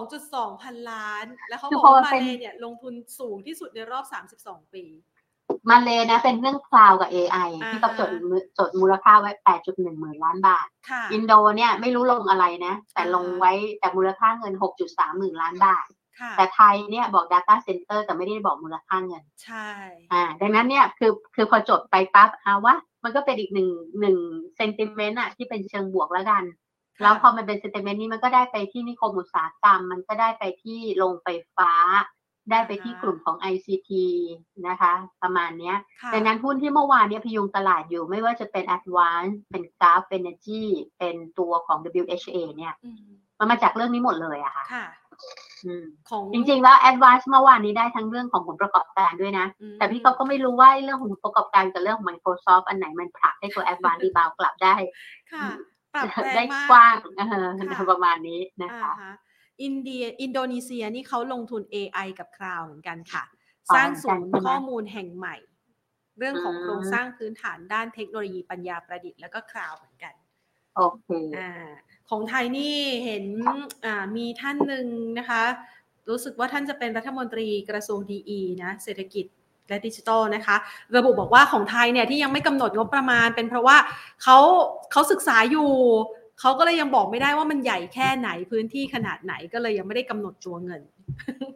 2.2 พันล้านแล้วเขาบอกว่ามาเลเนี่ยลงทุนสูงที่สุดในรอบ32 ปีมาเลนะเป็นเรื่องคลาวกับ AI ที่เขาจดมูลค่าไว้ 8.1 หมื่นล้านบาทอินโดเนี่ยไม่รู้ลงอะไรนะแต่ลงไว้แต่มูลค่าเงิน 6.3 หมื่นล้านบาทแต่ไทยเนี่ยบอก data center แต่ไม่ได้บอกมูลค่าเงินใช่ดังนั้นเนี่ยคือพอจดไปปั๊บว่ามันก็เป็นอีกหนึ่งเซนติเมนต์ที่เป็นเชิงบวกแล้วกันแล้วพอมันเป็นเซนติเมนต์นี้มันก็ได้ไปที่นิคมอุตสาหกรรมมันก็ได้ไปที่โรงไฟฟ้าได้ไปที่กลุ่มของ ICT นะคะประมาณนี้ดังนั้นหุ้นที่เมื่อวานนี้พยุงตลาดอยู่ไม่ว่าจะเป็น Advance เป็น Gulf Energy เป็นตัวของ WHA เนี่ยมันมาจากเรื่องนี้หมดเลยอะค่ะจริงๆแล้ว Advance เมื่อวานนี้ได้ทั้งเรื่องของผลประกอบการด้วยนะแต่พี่เขาก็ไม่รู้ว่าเรื่องของผลประกอบการกับเรื่องของ Microsoft อันไหนมันผลักให้ตัว Advance รีบาวกลับได้ได้กว้างประมาณนี้นะคะอินโดนีเซียนี่เขาลงทุน AI กับคลาวด์เหมือนกันค่ะสร้างศูนย์ข้อมูลแห่งใหม่เรื่องของโครงสร้างพื้นฐานด้านเทคโนโลยีปัญญาประดิษฐ์แล้วก็คลาวด์เหมือนกันโอเคของไทยนี่เห็นมีท่านหนึ่งนะคะรู้สึกว่าท่านจะเป็นรัฐมนตรีกระทรวงดีนะเศรษฐกิจและดิจิทัลนะคะระบุบอกว่าของไทยเนี่ยที่ยังไม่กำหนดงบประมาณเป็นเพราะว่าเขาศึกษาอยู่เขาก็เลยยังบอกไม่ได้ว่ามันใหญ่แค่ไหนพื้นที่ขนาดไหนก็เลยยังไม่ได้กำหนดตัวเงิน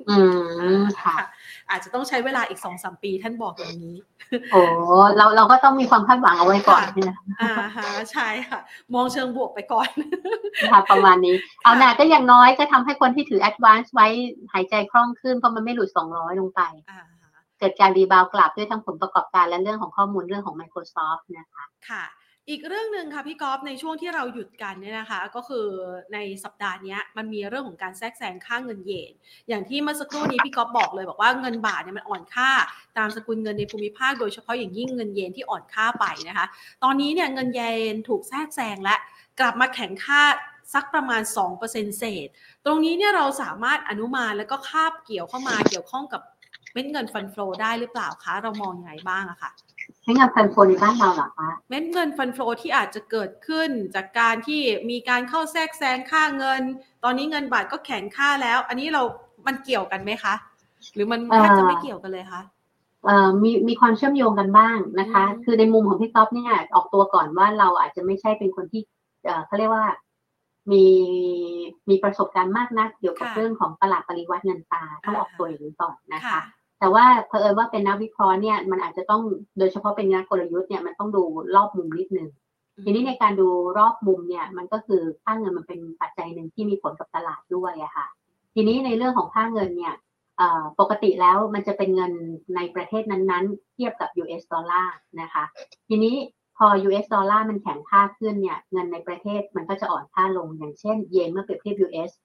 ค่ะอาจจะต้องใช้เวลาอีก 2-3 ปีท่านบอกอย่างนี้โอ้เราก็ต้องมีความคาดหวังเอาไว้ก่อนใช่ไหมใช่ค่ะมองเชิงบวกไปก่อนค่ะประมาณนี้เอาหน่าก็อย่างน้อยก็ทำให้คนที่ถือ Advance ไว้หายใจคล่องขึ้นเพราะมันไม่หลุด200ลงไปเกิดการรีบาวกลับด้วยทั้งผลประกอบการและเรื่องของข้อมูลเรื่องของ Microsoft นะคะค่ะอีกเรื่องนึงค่ะพี่ก๊อฟในช่วงที่เราหยุดกันเนี่ยนะคะก็คือในสัปดาห์นี้มันมีเรื่องของการแทรกแซงค่าเงินเยนอย่างที่เมื่อสักครู่นี้พี่ก๊อฟบอกเลยบอกว่าเงินบาทเนี่ยมันอ่อนค่าตามสกุลเงินในภูมิภาคโดยเฉพาะอย่างยิ่งเงินเยนที่อ่อนค่าไปนะคะตอนนี้เนี่ยเงินเยนถูกแทรกแซงและกลับมาแข็งค่าสักประมาณ 2% เศษตรงนี้เนี่ยเราสามารถอนุมานแล้วก็คาบเกี่ยวเข้ามาเกี่ยวข้องกับเม็ดเงินฟันโฟได้หรือเปล่าคะเรามองยังไงบ้างอะค่ะเม็ดเงินฟันโฟในบ้านเราเหรอคะเม็ดเงินฟันโฟที่อาจจะเกิดขึ้นจากการที่มีการเข้าแทรกแซงค่าเงินตอนนี้เงินบาทก็แข็งค่าแล้วอันนี้มันเกี่ยวกันไหมคะหรือมันแทบจะไม่เกี่ยวกันเลยคะมีความเชื่อมโยงกันบ้างนะคะคือในมุมของพี่ก๊อฟเนี่ยออกตัวก่อนว่าเราอาจจะไม่ใช่เป็นคนที่เขาเรียกว่ามีประสบการณ์มากนักเกี่ยวกับเรื่องของตลาดปริวัติเงินตราต้องออกตัวอย่างนี้ก่อนนะคะแต่ว่าเผอิญว่าเป็นนักวิเคราะห์เนี่ยมันอาจจะต้องโดยเฉพาะเป็นนักกลยุทธ์เนี่ยมันต้องดูรอบมุมนิดนึงทีนี้ในการดูรอบมุมเนี่ยมันก็คือค่าเงินมันเป็นปัจจัยหนึ่งที่มีผลกับตลาดด้วยอะค่ะทีนี้ในเรื่องของค่าเงินเนี่ยปกติแล้วมันจะเป็นเงินในประเทศนั้นๆเทียบกับ US ดอลลาร์นะคะทีนี้พอ US ดอลลาร์มันแข็งค่าขึ้นเนี่ยเงินในประเทศมันก็จะอ่อนค่าลงอย่างเช่นเยนเมื่อเปรียบเทียบ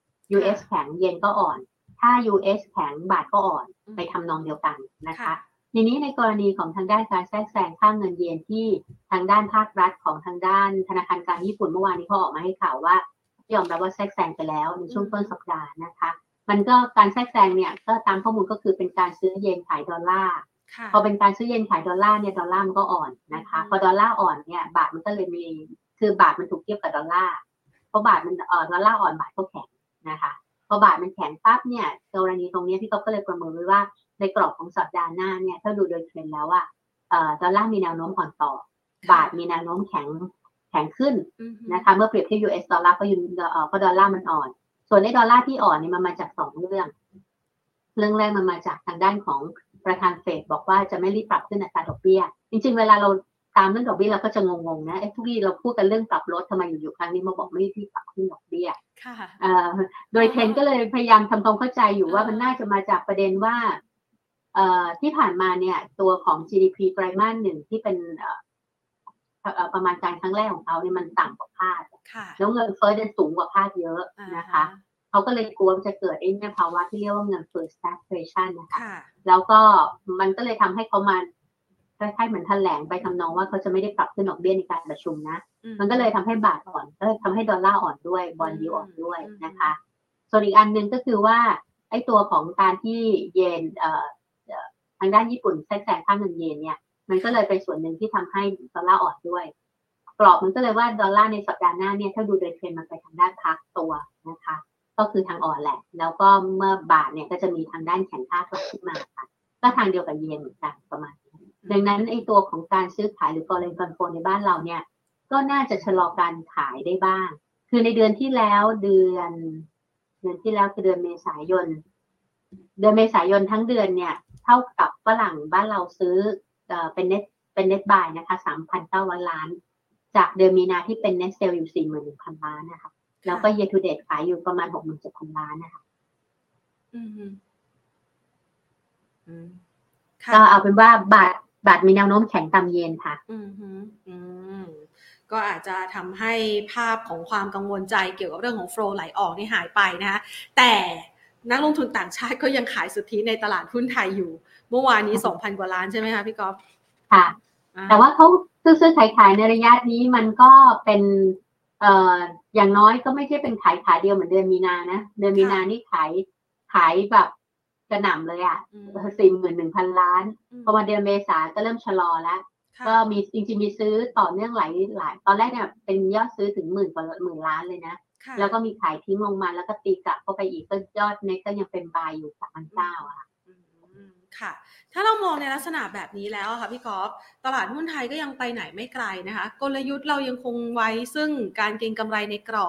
US แข็งเยนก็อ่อนถ้า US แข็งบาทก็อ่อนไปทำนองเดียวกันนะคะทีนี้ในกรณีของทางด้านการแทรกแซงค่าเงินเยนที่ทางด้านภาครัฐของทางด้านธนาคารกลางญี่ปุ่นเมื่อวานนี้เขาออกมาให้ข่าวว่ายอมรับว่าแทรกแซงไปแล้วในช่วงต้นสัปดาห์นะคะมันก็การแทรกแซงเนี่ยก็ตามข้อมูลก็คือเป็นการซื้อเยนขายดอลลาร์พอเป็นการซื้อเยนขายดอลลาร์เนี่ยดอลลาร์มันก็อ่อนนะคะพอดอลลาร์อ่อนเนี่ยบาทมันก็เลยมีคือบาทมันถูกเทียบกับดอลลาร์เพราะบาทมันดอลลาร์อ่อนบาทก็แข็งนะคะพอบาทมันแข็งปั๊บเนี่ยกรณีตรงนี้พี่ก็เลยประเมินไว้ว่าในกรอบของสัปดาห์หน้าเนี่ยถ้าดูโดยเทรนด์แล้วว่าดอลลาร์มีแนวโน้มอ่อนต่อบาทมีแนวโน้มแข็งขึ้นนะคะเมื่อเปรียบเทียบ US ดอลลาร์เพราะดอลลาร์มันอ่อนส่วนในดอลลาร์ที่อ่อนเนี่ยมันมาจาก2 เรื่องแรกมันมาจากทางด้านของประธานเฟดบอกว่าจะไม่รีบปรับขึ้นอัตราดอกเบี้ยจริงๆเวลาเราตามเรื่องดอกเบี้ยเราก็จะงงๆนะทุกทีเราพูดกันเรื่องปรับลดทำไมอยู่ๆครั้งนี้มาบอกไม่รีบปรับขึ้นดอกเบี้ยโดยเทรนก็เลยพยายามทำความเข้าใจอยู่ว่ามันน่าจะมาจากประเด็นว่าที่ผ่านมาเนี่ยตัวของ GDP ไตรมาส 1ที่เป็นประมาณการครั้งแรกของเขาเนี่ยมันต่ำกว่าคาดแล้วเงินเฟ้อจะสูงกว่าคาดเยอะนะคะเขาก็เลยกลัวจะเกิดเนี่ยภาวะที่เรียกว่าเงินเฟ้อ stagflation นะคะแล้วก็มันก็เลยทำให้เขามาคล้ายๆเหมือนแถลงไปทำนองว่าเขาจะไม่ได้ปรับขึ้นดอกเบี้ยในการประชุมนะมันก็เลยทำให้บาทอ่อนก็เลยทำให้ดอลลาร์อ่อนด้วยบอนด์ยิลด์อ่อนด้วยนะคะส่วนอีกอันหนึ่งก็คือว่าไอ้ตัวของการที่เยนทางด้านญี่ปุ่นแทรกแซงค่าเงินเยนเนี่ยมันก็เลยเป็นส่วนหนึ่งที่ทำให้ดอลลาร์อ่อนด้วยกรอบมันก็เลยว่าดอลลาร์ในสัปดาห์หน้าเนี่ยถ้าดูโดยเทรนด์มันไปทางด้านพักตัวนะคะก็คือทางอ่อนแหละแล้วก็เมื่อบาทเนี่ยก็จะมีทางด้านแข็งค่ากลับขึ้นมาค่ะก็ทางเดียวกับเยนเหมือนกันประมาณนี้ดังนั้นไอ้ตัวของการซื้อขายหรือกรณีฟันโฟในบ้านเราเนี่ยก็น่าจะชะลอการขายได้บ้างคือในเดือนที่แล้วคือเดือนเมษายนทั้งเดือนเนี่ยเท่ากับฝรั่งบ้านเราซื้อเป็นเน็ตบายนะคะ 3,900 ล้านจากเดือนมีนาที่เป็น net sale อยู่ 41,000 ล้านนะคะแล้วก็ year to date ขายอยู่ประมาณ 67,000 ล้านนะคะก็เอาเป็นว่าบาทมีแนวโน้มแข็งตามเยนค่ะก็อาจจะทำให้ภาพของความกังวลใจเกี่ยวกับเรื่องของโฟลว์ไหลออกนี่หายไปนะคะแต่นักลงทุนต่างชาติก็ยังขายสุทธิในตลาดหุ้นไทยอยู่เมื่อวานนี้ 2,000 กว่าล้านใช่ไหมคะพี่ก๊อฟค่ะแต่ว่าเขาซื้อขายในระยะนี้มันก็เป็นอย่างน้อยก็ไม่ใช่เป็นขายเดียวเหมือนเดือนมีนานะเดือนมีนานี่ขายแบบกระหน่ำเลยอ่ะ 41,000 ล้านพอมาเดือนเมษาก็เริ่มชะลอแล้วก็มีจริงๆมีซื้อต่อเนื่องหลายตอนแรกเนี่ยเป็นยอดซื้อถึง10,000 กว่าล้านเลยนะแล้วก็มีขายทิ้งลงมาแล้วก็ตีกลับเข้าไปอีกก็ยอดเน็ตก็ยังเป็นบายอยู่ 3,900 อ่ะค่ะถ้าเรามองในลักษณะแบบนี้แล้วค่ะพี่กอล์ฟตลาดหุ้นไทยก็ยังไปไหนไม่ไกลนะคะกลยุทธ์เรายังคงไว้ซึ่งการเก็งกำไรในกรอบ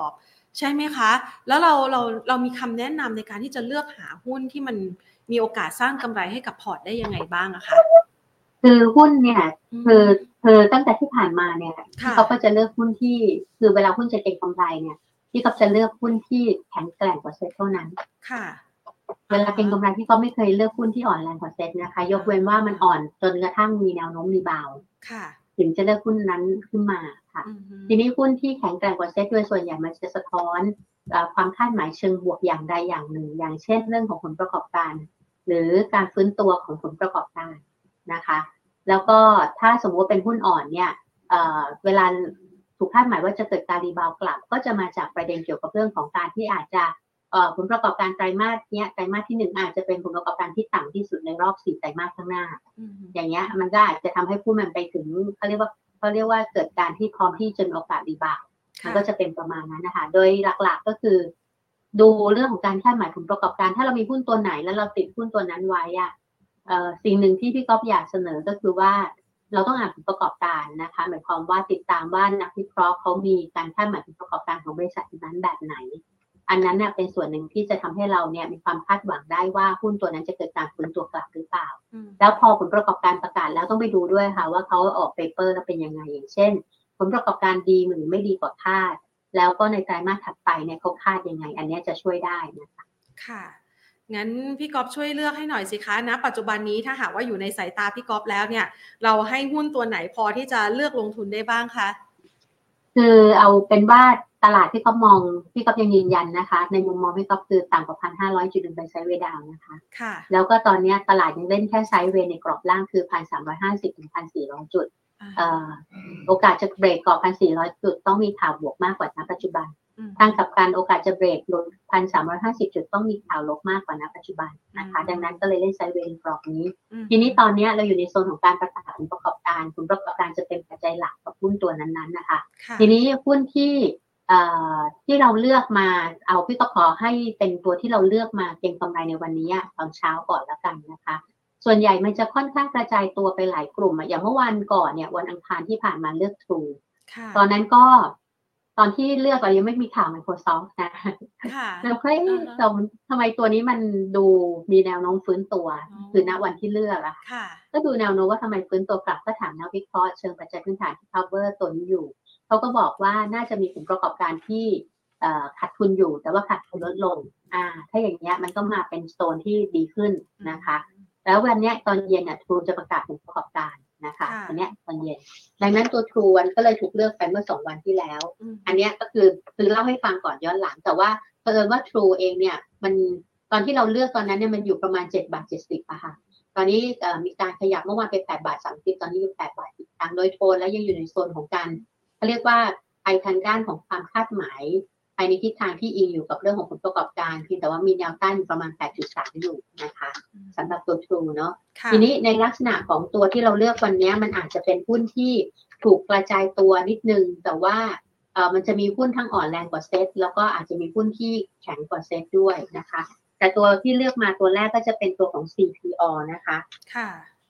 ใช่ไหมคะแล้วเรามีคำแนะนำในการที่จะเลือกหาหุ้นที่มันมีโอกาสสร้างกำไรให้กับพอร์ตได้ยังไงบ้างอะคะคือหุ้นเนี่ยคือตั้งแต่ที่ผ่านมาเนี่ยที่เขาก็จะเลือกหุ้นที่คือเวลาหุ้นจะเก็งกำไรเนี่ยที่เขาจะเลือกหุ้นที่แข็งแกร่งกว่าเซ็ตเท่านั้นค่ะเวลาเก็งกำไรที่เขาไม่เคยเลือกหุ้นที่อ่อนแรงกว่าเซ็ตนะคะยกเว้นว่ามันอ่อนจนกระทั่งมีแนวโน้มรีบาวด์ถึงจะเลือกหุ้นนั้นขึ้นมาค่ะทีนี้หุ้นที่แข็งแกร่งกว่าเซ็ตโดยส่วนใหญ่มันจะสะท้อนความคาดหมายเชิงบวกอย่างใดอย่างหนึ่งอย่างเช่นเรื่องของผลประกอบการหรือการฟื้นตัวของผลประกอบการนะคะแล้วก็ถ้าสมมติว่าเป็นหุ้นอ่อนเนี่ยเวลาถูกคาดหมายว่าจะเกิดการรีบาวกลับก็จะมาจากประเด็นเกี่ยวกับเรื่องของการที่อาจจะผลประกอบการไตรมาสที่1อาจจะเป็นผลประกอบการที่ต่ำที่สุดในรอบ4ไตรมาสข้างหน้าอย่างเงี้ยมันก็อาจจะทำให้ผู้มันไปถึงเขาเรียกว่าเกิดการที่พร้อมที่จะมีโอกาสรีบาวมันก็จะเป็นประมาณนั้นนะคะโดยหลักๆก็คือดูเรื่องของการคาดหมายผลประกอบการถ้าเรามีหุ้นตัวไหนแล้วเราติดหุ้นตัวนั้นไว้อะสิ่งหนึ่งที่พี่ก๊อฟอยากเสนอก็คือว่าเราต้องอ่านผลประกอบการนะคะหมายความว่าติดตามว่านักวิเคราะห์เขามีการคาดหมายผลประกอบการของบริษัทนั้นแบบไหนอันนั้นเนี่ยเป็นส่วนหนึ่งที่จะทำให้เราเนี่ยมีความคาดหวังได้ว่าหุ้นตัวนั้นจะเกิดการฟื้นตัวกลับหรือเปล่าแล้วพอผลประกอบการประกาศแล้วต้องไปดูด้วยค่ะว่าเขาออกเปเปอร์แล้วเป็นยังไงอย่างเช่นผลประกอบการดีหรือไม่ดีกว่าคาดแล้วก็ในไตรมาสถัดไปเนี่ยเขาคาดยังไงอันนี้จะช่วยได้นะคะค่ะงั้นพี่ก๊อฟช่วยเลือกให้หน่อยสิคะณปัจจุบันนี้ถ้าหากว่าอยู่ในสายตาพี่ก๊อฟแล้วเนี่ยเราให้หุ้นตัวไหนพอที่จะเลือกลงทุนได้บ้างคะคือเอาเป็นว่าตลาดที่เขามองพี่ก๊อฟยังยืนยันนะคะในมุมมองพี่ก๊อฟคือต่ำกว่า1,500 จุดเป็นไซด์เวย์ดาวน์นะคะค่ะแล้วก็ตอนนี้ตลาดยังเล่นแค่ไซด์เวย์ในกรอบล่างคือ1,350 ถึง 1,400 จุดโอกาสจะเบรกกรอบ 1,400 จุดต้องมีข่าวบวกมากกว่าณปัจจุบันทางกับการโอกาสจะเบรกลง 1,350 จุดต้องมีข่าวลบมากกว่าณปัจจุบันนะคะดังนั้นก็เลยเล่นไซด์เวย์ในกรอบนี้ทีนี้ตอนนี้เราอยู่ในโซนของการประกาศผลประกอบการผลประกอบการจะเป็นปัจจัยหลักกับหุ้นตัวนั้นๆนะคะทีนี้หุ้นที่เราเลือกมาเอาพี่ก็ขอให้เป็นตัวที่เราเลือกมาเก็งกำไรในวันนี้ตอนเช้าก่อนแล้วกันนะคะส่วนใหญ่มันจะค่อนข้างกระจายตัวไปหลายกลุ่มอย่างเมื่อวันก่อนเนี่ยวันอังคารที่ผ่านมาเลือก True ตอนนั้นก็ตอนที่เลือกเรายังไม่มีข่าว Microsoft นะแล้วก็ทำไมตัวนี้มันดูมีแนวโน้มฟื้นตัวคือณวันที่เลือกอะก็ดูแนวโน้มว่าทำไมฟื้นตัวกลับก็ถามนักวิเคราะห์เชิงปัจจัยพื้นฐานที่ cover ตัวนี้อยู่เขาก็บอกว่าน่าจะมีผลประกอบการที่ขาดทุนอยู่แต่ว่าขาดทุนลดลงถ้าอย่างเงี้ยมันก็มาเป็นโซนที่ดีขึ้นนะคะแล้ววันนี้ตอนเย็นเนี่ย True จะประกาศผลประกอบการนะคะวันนี้ตอนเย็นดังนั้นตัว True วันก็เลยถูกเลือกไปเมื่อ2 วันที่แล้วอันนี้ก็คือเล่าให้ฟังก่อนย้อนหลังแต่ว่าเผอิญว่า True เองเนี่ยมันตอนที่เราเลือกตอนนั้นเนี่ยมันอยู่ประมาณ7.70 บาทอะค่ะตอนนี้มีการขยับเมื่อวานเป็น8.30 บาทตอนนี้อยู่8 บาทอีกครั้งโดยโทนแล้วยังอยู่ในโซนของการเขาเรียกว่าไปทางด้านของความคาดหมายไปในทิศทางที่อิงอยู่กับเรื่องของผลประกอบการเพียงแต่ว่ามีแนวต้านอยู่ประมาณ 8.3 อยู่นะคะสำหรับตัว True เนาะทีนี้ในลักษณะของตัวที่เราเลือกวันนี้มันอาจจะเป็นหุ้นที่ถูกกระจายตัวนิดนึงแต่ว่ามันจะมีหุ้นทั้งอ่อนแรงกว่าเซ็ตแล้วก็อาจจะมีหุ้นที่แข็งกว่าเซ็ตด้วยนะคะแต่ตัวที่เลือกมาตัวแรกก็จะเป็นตัวของ CPO นะคะค่ะ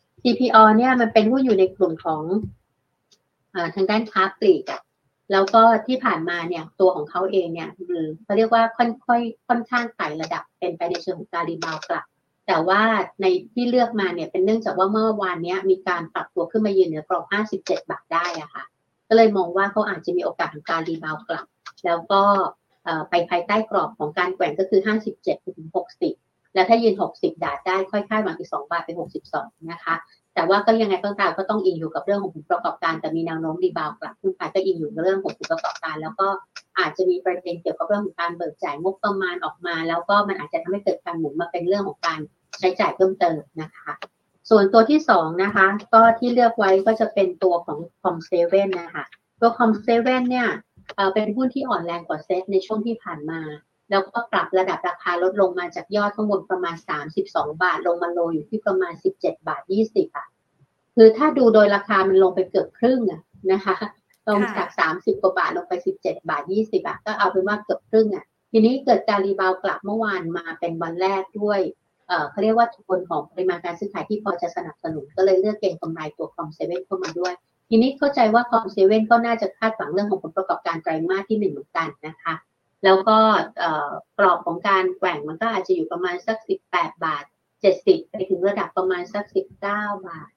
CPO เนี่ยมันเป็นหุ้นอยู่ในกลุ่มของทางด้านค้าปลีกแล้วก็ที่ผ่านมาเนี่ยตัวของเขาเองเนี่ยเขาเรียกว่าค่อนข้างไต่ระดับเป็นไปในเชิงของการรีบาวกลับแต่ว่าในที่เลือกมาเนี่ยเป็นเนื่องจากว่าเมื่อวานนี้มีการปรับตัวขึ้นมายืนเหนือกรอบ57 บาทได้อะค่ะก็เลยมองว่าเขาอาจจะมีโอกาสของการรีบาวกลับแล้วก็ไปภายใต้กรอบของการแกว่งก็คือ57ถึง60แล้วถ้ายืน60บาทได้ค่อยคาดหวังอีก2 บาทเป็น62นะคะแต่ว่าก็ยังไงก็ตามก็ต้องอิงอยู่กับเรื่องของผลประกอบการแต่มีแนวโน้มรีบาวกลับขึ้นไปก็อิงอยู่ในเรื่องของผลประกอบการแล้วก็อาจจะมีประเด็นเกี่ยวกับเรื่องของการเบิกจ่ายงบประมาณออกมาแล้วก็มันอาจจะทำให้เกิดการหมุนมาเป็นเรื่องของการใช้จ่ายเพิ่มเติมนะคะส่วนตัวที่2นะคะก็ที่เลือกไว้ก็จะเป็นตัวของ Com7 นะคะตัว Com7 เนี่ยเป็นหุ้นที่อ่อนแรงกว่าเซ็ตในช่วงที่ผ่านมาแล้วก็ปรับระดับราคาลดลงมาจากยอดข้างบนประมาณ32 บาทลงมาโลอยู่ที่ประมาณ17.20 บาทคือถ้าดูโดยราคามันลงไปเกือบครึ่งนะคะลงจาก30 กว่าบาทลงไป17.20 บาทก็เอาเป็นว่าเกือบครึ่งทีนี้เกิดการรีบาวกลับเมื่อวานมาเป็นวันแรกด้วยเขาเรียกว่าโทนของปริมาณการซื้อขายที่พอจะสนับสนุนก็เลยเลือกเก็งกำไรตัว Com7 เข้ามาด้วยทีนี้เข้าใจว่า Com7 ก็น่าจะคาดหวังเรื่องของผลประกอบการไตรมาสที่1เหมือนกันนะคะแล้วก็กรอบของการแกว่งมันก็อาจจะอยู่ประมาณสัก18 บาท 70ไปถึงระดับประมาณสัก19 บาท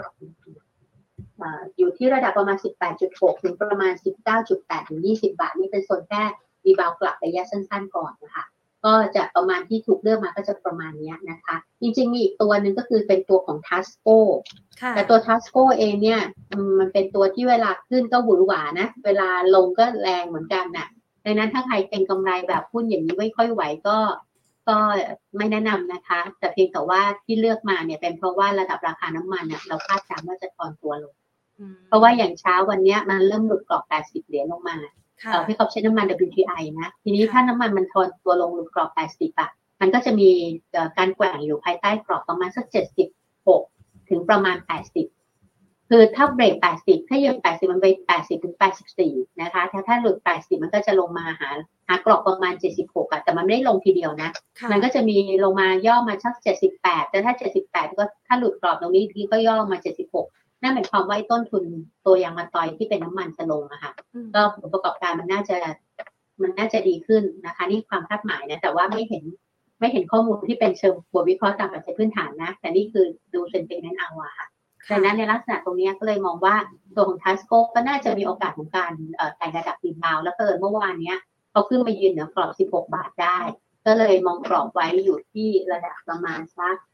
อยู่ที่ระดับประมาณ 18.6 ถึงประมาณ 19.8 ถึง 20 บาทนี่เป็นโซนแค่รีบาวกลับระยะสั้นๆก่อนนะคะก็จะประมาณที่ถูกเลือกมาก็จะประมาณนี้นะคะจริงๆมีอีกตัวหนึ่งก็คือเป็นตัวของ Tasco แต่ตัว Tasco เองเนี่ยมันเป็นตัวที่เวลาขึ้นก็หวือหวานะเวลาลงก็แรงเหมือนกันน่ะดังนั้นถ้าใครเป็นกำไรแบบหุ้นอย่างนี้ไม่ค่อยไหวก็ไม่แนะนำนะคะแต่เพียงแต่ว่าที่เลือกมาเนี่ยเป็นเพราะว่าระดับราคาน้ำมันเนี่ยเราคาดการณ์ว่าจะทอนตัวลงเพราะว่าอย่างเช้าวันนี้มันเริ่มหลุดกรอบ80 เหรียญลงมาพี่กอบใช้น้ำมัน WTI นะทีนี้ถ้าน้ำมันมันทอนตัวลงหลุดกรอบ80อ่ะมันก็จะมีการแกว่งอยู่ภายใต้กรอบประมาณสัก76ถึงประมาณ80คือถ้าเบรก80ถ้ายืน80มันไป80ถึง84นะคะถ้าหลุด80มันก็จะลงมาหากรอบประมาณ76อ่ะแต่มันไม่ได้ลงทีเดียวนะมันก็จะมีลงมาย่อมาสัก78แต่ถ้า78ก็ถ้าหลุดกรอบตรงนี้ทีก็ย่อลงมา76นั่นหมายความว่าต้นทุนตัวยางมะตอยที่เป็นน้ำมันจะลงอะค่ะก็ผลประกอบการมันน่าจะดีขึ้นนะคะนี่ความคาดหมายนะแต่ว่าไม่เห็นข้อมูลที่เป็นเชิงบวกวิเคราะห์ตามปัจจัยพื้นฐานนะแต่นี่คือดูเซนติเมนต์เอาอะค่ะดังนั้นในลักษณะตรงนี้ก็เลยมองว่าตัวของ Tasco ก็น่าจะมีโอกาสของการไต่ระดับรีบาวแล้วก็เมื่อวานนี้เขาขึ้นมายืนเหนือกรอบ16 บาทได้ก็เลยมองกรอบไว้อยู่ที่ระดับประมาณสัก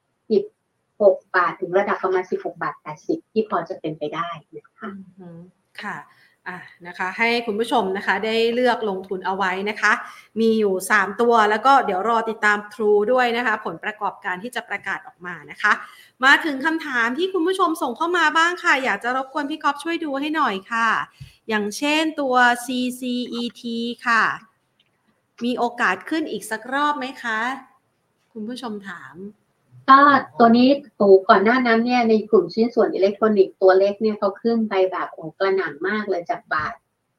16 บาทถึงระดับประมาณ16 บาท 80ที่พอจะเป็นไปได้นะคะค่ะนะคะให้คุณผู้ชมนะคะได้เลือกลงทุนเอาไว้นะคะมีอยู่3ตัวแล้วก็เดี๋ยวรอติดตาม True ด้วยนะคะผลประกอบการที่จะประกาศออกมานะคะมาถึงคำถามที่คุณผู้ชมส่งเข้ามาบ้างค่ะอยากจะรบกวนพี่ก๊อฟช่วยดูให้หน่อยค่ะอย่างเช่นตัว CCET ค่ะมีโอกาสขึ้นอีกสักรอบไหมคะคุณผู้ชมถามก็ตัวนี้ก่อนหน้านั้นเนี่ยในกลุ่มชิ้นส่วนอิเล็กทรอนิกส์ตัวเล็กเนี่ยเขาขึ้นไปแบบกระหน่ำมากเลยจากบาท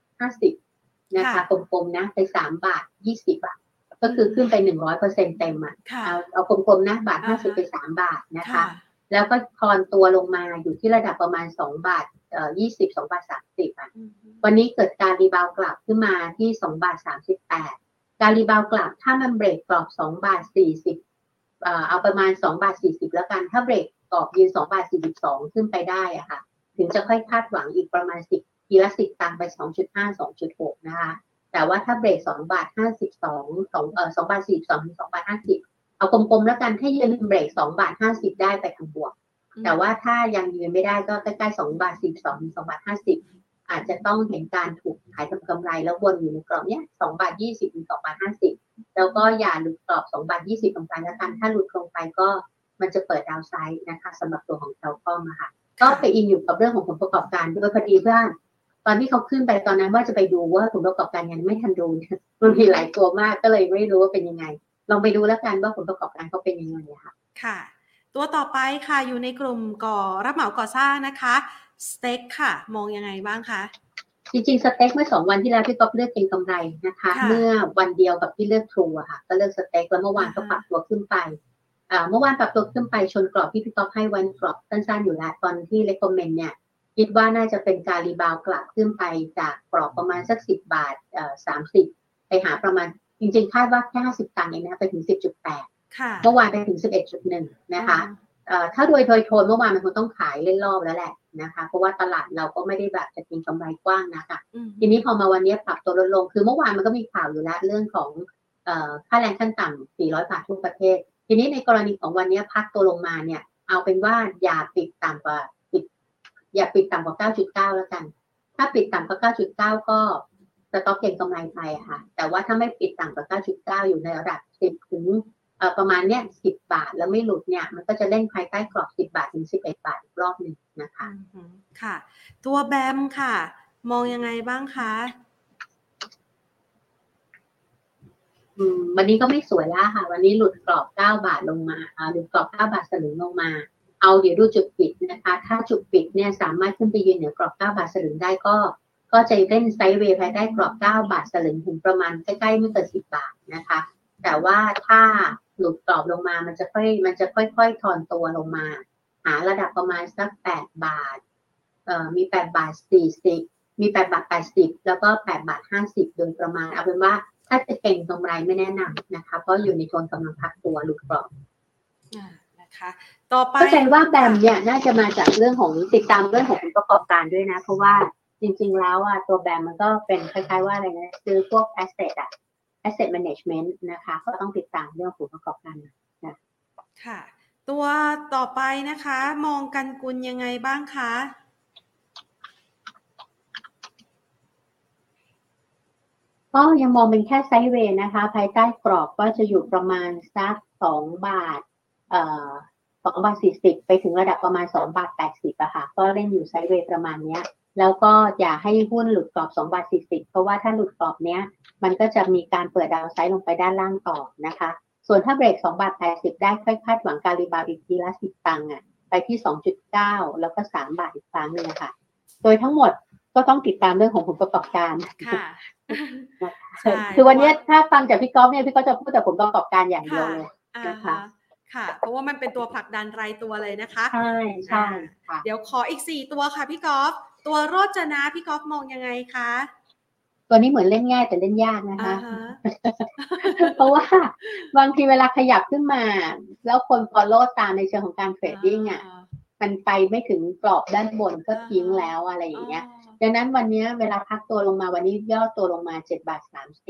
50นะคะกลมๆนะไป3 บาท 20 บาทก็คือขึ้นไป 100% เต็มอ่ะเอากลมๆนะบาท50ไป3 บาทนะคะแล้วก็ทอนตัวลงมาอยู่ที่ระดับประมาณ2 บาท20 2 บาท 30อ่ะวันนี้เกิดการรีบาวกลับขึ้นมาที่2 บาท 38การรีบาวกลับถ้ามันเบรกกรอบ2 บาท 40เอาประมาณ2 บาท 40แล้วกันถ้าเบรกกรอบยืน2 บาท 42ขึ้นไปได้อะค่ะถึงจะค่อยคาดหวังอีกประมาณ10ทีละ10ตังค์ไป 2.5 2.6 นะคะแต่ว่าถ้าเบรก2 บาท 52 2 บาท 42ถึง2 บาท 50เอากลมๆแล้วกันถ้ายืนเบรก2 บาท 50ได้ไปทางบวกแต่ว่าถ้ายังยืนไม่ได้ก็ใกล้ๆ2 บาท 42ถึง2 บาท 50อาจจะต้องเห็นการถูกขายทำกำไรแล้ววนอยู่ในกรอบเนี้ย2 บาท 20ถึง2 บาท 50แล้วก็อย่าหลุดกรอบ2 บาท 20ลงไปแล้วกันถ้าหลุดลงไปก็มันจะเปิดดาวไซด์นะคะสำหรับตัวของเทลคอมค่ะก็ไปอินอยู่กับเรื่องของผลประกอบการด้วยพอดีเพื่อนตอนที่เขาขึ้นไปตอนนั้นว่าจะไปดูว่าผลประกอบการยังไม่ทันดูมันมีหลายตัวมากก็เลยไม่รู้ว่าเป็นยังไงลองไปดูแล้วกันว่าผลประกอบการเขาเป็นยังไงค่ะค่ะตัวต่อไปค่ะอยู่ในกลุ่มรับเหมาก่อสร้างนะคะสเต็กค่ะมองยังไงบ้างคะจริงๆสเต็กเมื่อ2 วันที่แล้วพี่ก๊อฟเลือกเป็นกำไรนะคะเมื่อวันเดียวกับที่เลือกทรูอะค่ะก็เลือกสเต็กแล้วเมื่อวานก็ปรับตัวขึ้นไปเมื่อวานปรับตัวขึ้นไปชนกรอบที่พี่ก๊อฟให้วันกรอบสั้นๆอยู่แล้วตอนที่เรคคอมเมนต์เนี่ยคิดว่าน่าจะเป็นการรีบาวกลับขึ้นไปจากกรอบประมาณสัก10 บาท30ไปหาประมาณจริงๆคาดว่าแค่50 ตังค์เองนะไปถึง 10.8 เมื่อวานไปถึง 11.1 นะคะถ้าโดยโทนเมื่อวานมันคงต้องขายเล่นรอบแล้วแหละนะคะเพราะว่าตลาดเราก็ไม่ได้แบบจะกินกำไรกว้างนะคะทีนี้พอมาวันนี้ปรับตัวลดลงคือเมื่อวานมันก็มีข่าวอยู่แล้วเรื่องของค่าแรงขั้นต่ำ400 บาททั่วประเทศทีนี้ในกรณีของวันนี้พักตัวลงมาเนี่ยเอาเป็นว่าอย่าปิดต่ำกว่า 9.9 แล้วกันถ้าปิดต่ำกว่า 9.9 ก็สต็อกเก็งกำไรไปค่ะแต่ว่าถ้าไม่ปิดต่ำกว่า 9.9 อยู่ในระดับ10ถึงประมาณเนี้ย10 บาทแล้วไม่หลุดเนี่ยมันก็จะเล่นภายใต้กรอบ10 บาทถึง11 บาทอีกรอบนึงนะคะค่ะตัวแบมค่ะมองยังไงบ้างคะวันนี้ก็ไม่สวยแล้วค่ะวันนี้หลุดกรอบ9 บาทลงมาหลุดกรอบ9 บาทสลึงลงมาเอาเดี๋ยวดูจุดปิดนะคะถ้าจุดปิดเนี่ยสามารถขึ้นไปยืนเหนือกรอบ9 บาทสลึงได้ก็จะเล่นไซด์เวย์ภายใต้กรอบ9 บาทสลึงถึงประมาณใกล้ๆไม่เกิน10 บาทนะคะแต่ว่าถ้าหลุดกรอบลงมามันจะค่อยๆถอนตัวลงมาหาระดับประมาณสัก8 บาทมี8 บาท 40มี8 บาท 80แล้วก็8 บาท 50โดยประมาณเอาเป็นว่าถ้าจะเก่งกำไรไม่แนะนำนะคะเพราะอยู่ในโซนกำลังพักตัวหลุดกรอบนะคะต่อไปเข้าใจว่าแบมเนี่ยน่าจะมาจากเรื่องของติดตามเรื่องของผลประกอบการด้วยนะเพราะว่าจริงๆแล้วตัวแบมมันก็เป็นคล้ายๆว่าอะไรนะคือพวก asset management นะคะก็ต้องติดตามเรื่องผลประกอบการนะค่ะตัวต่อไปนะคะมองกันกุลยังไงบ้างคะก็ยังมองเป็นแค่ไซด์เวย์นะคะภายใต้กรอบก็จะอยู่ประมาณสัก2 บาท2 บาท 40ไปถึงระดับประมาณ2 บาท 80อะค่ะก็เล่นอยู่ไซด์เวย์ประมาณนี้แล้วก็อย่าให้หุ้นหลุดกรอบ2 บาท 40เพราะว่าถ้าหลุดกรอบเนี้ยมันก็จะมีการเปิดดาวไซด์ลงไปด้านล่างต่อนะคะส่วนถ้าเบรก2 บาท 80ได้ค่อยคาดหวังการรีบาวด์อีกทีละ10 ตังค์ไปที่ 2.9 แล้วก็3 บาทอีกครั้งนึงค่ะโดยทั้งหมดก็ต้องติดตามเรื่องของผลประกอบการค่ะคือวันนี้ถ้าฟังจากพี่ก๊อฟเนี่ยพี่ก๊อฟจะพูดแต่ผลประกอบการอย่างเดียวเลยนะคะค่ะเพราะว่ามันเป็นตัวผลักดันรายตัวเลยนะคะใช่ใช่ค่ะเดี๋ยวขออีก4ตัวค่ะพี่ก๊อฟตัวโรจนะพี่ก๊อฟมองยังไงคะตัวนี้เหมือนเล่นง่ายแต่เล่นยากนะคะเพราะว่าบางทีเวลาขยับขึ้นมาแล้วคนฟอลโล่ตามในเชิงของการเทรดดิ้งมันไปไม่ถึงกรอบด้านบนก็ทิ้งแล้วอะไรอย่างเงี้ยดังนั้นวันนี้เวลาพักตัวลงมาวันนี้ย่อตัวลงมา7 บาท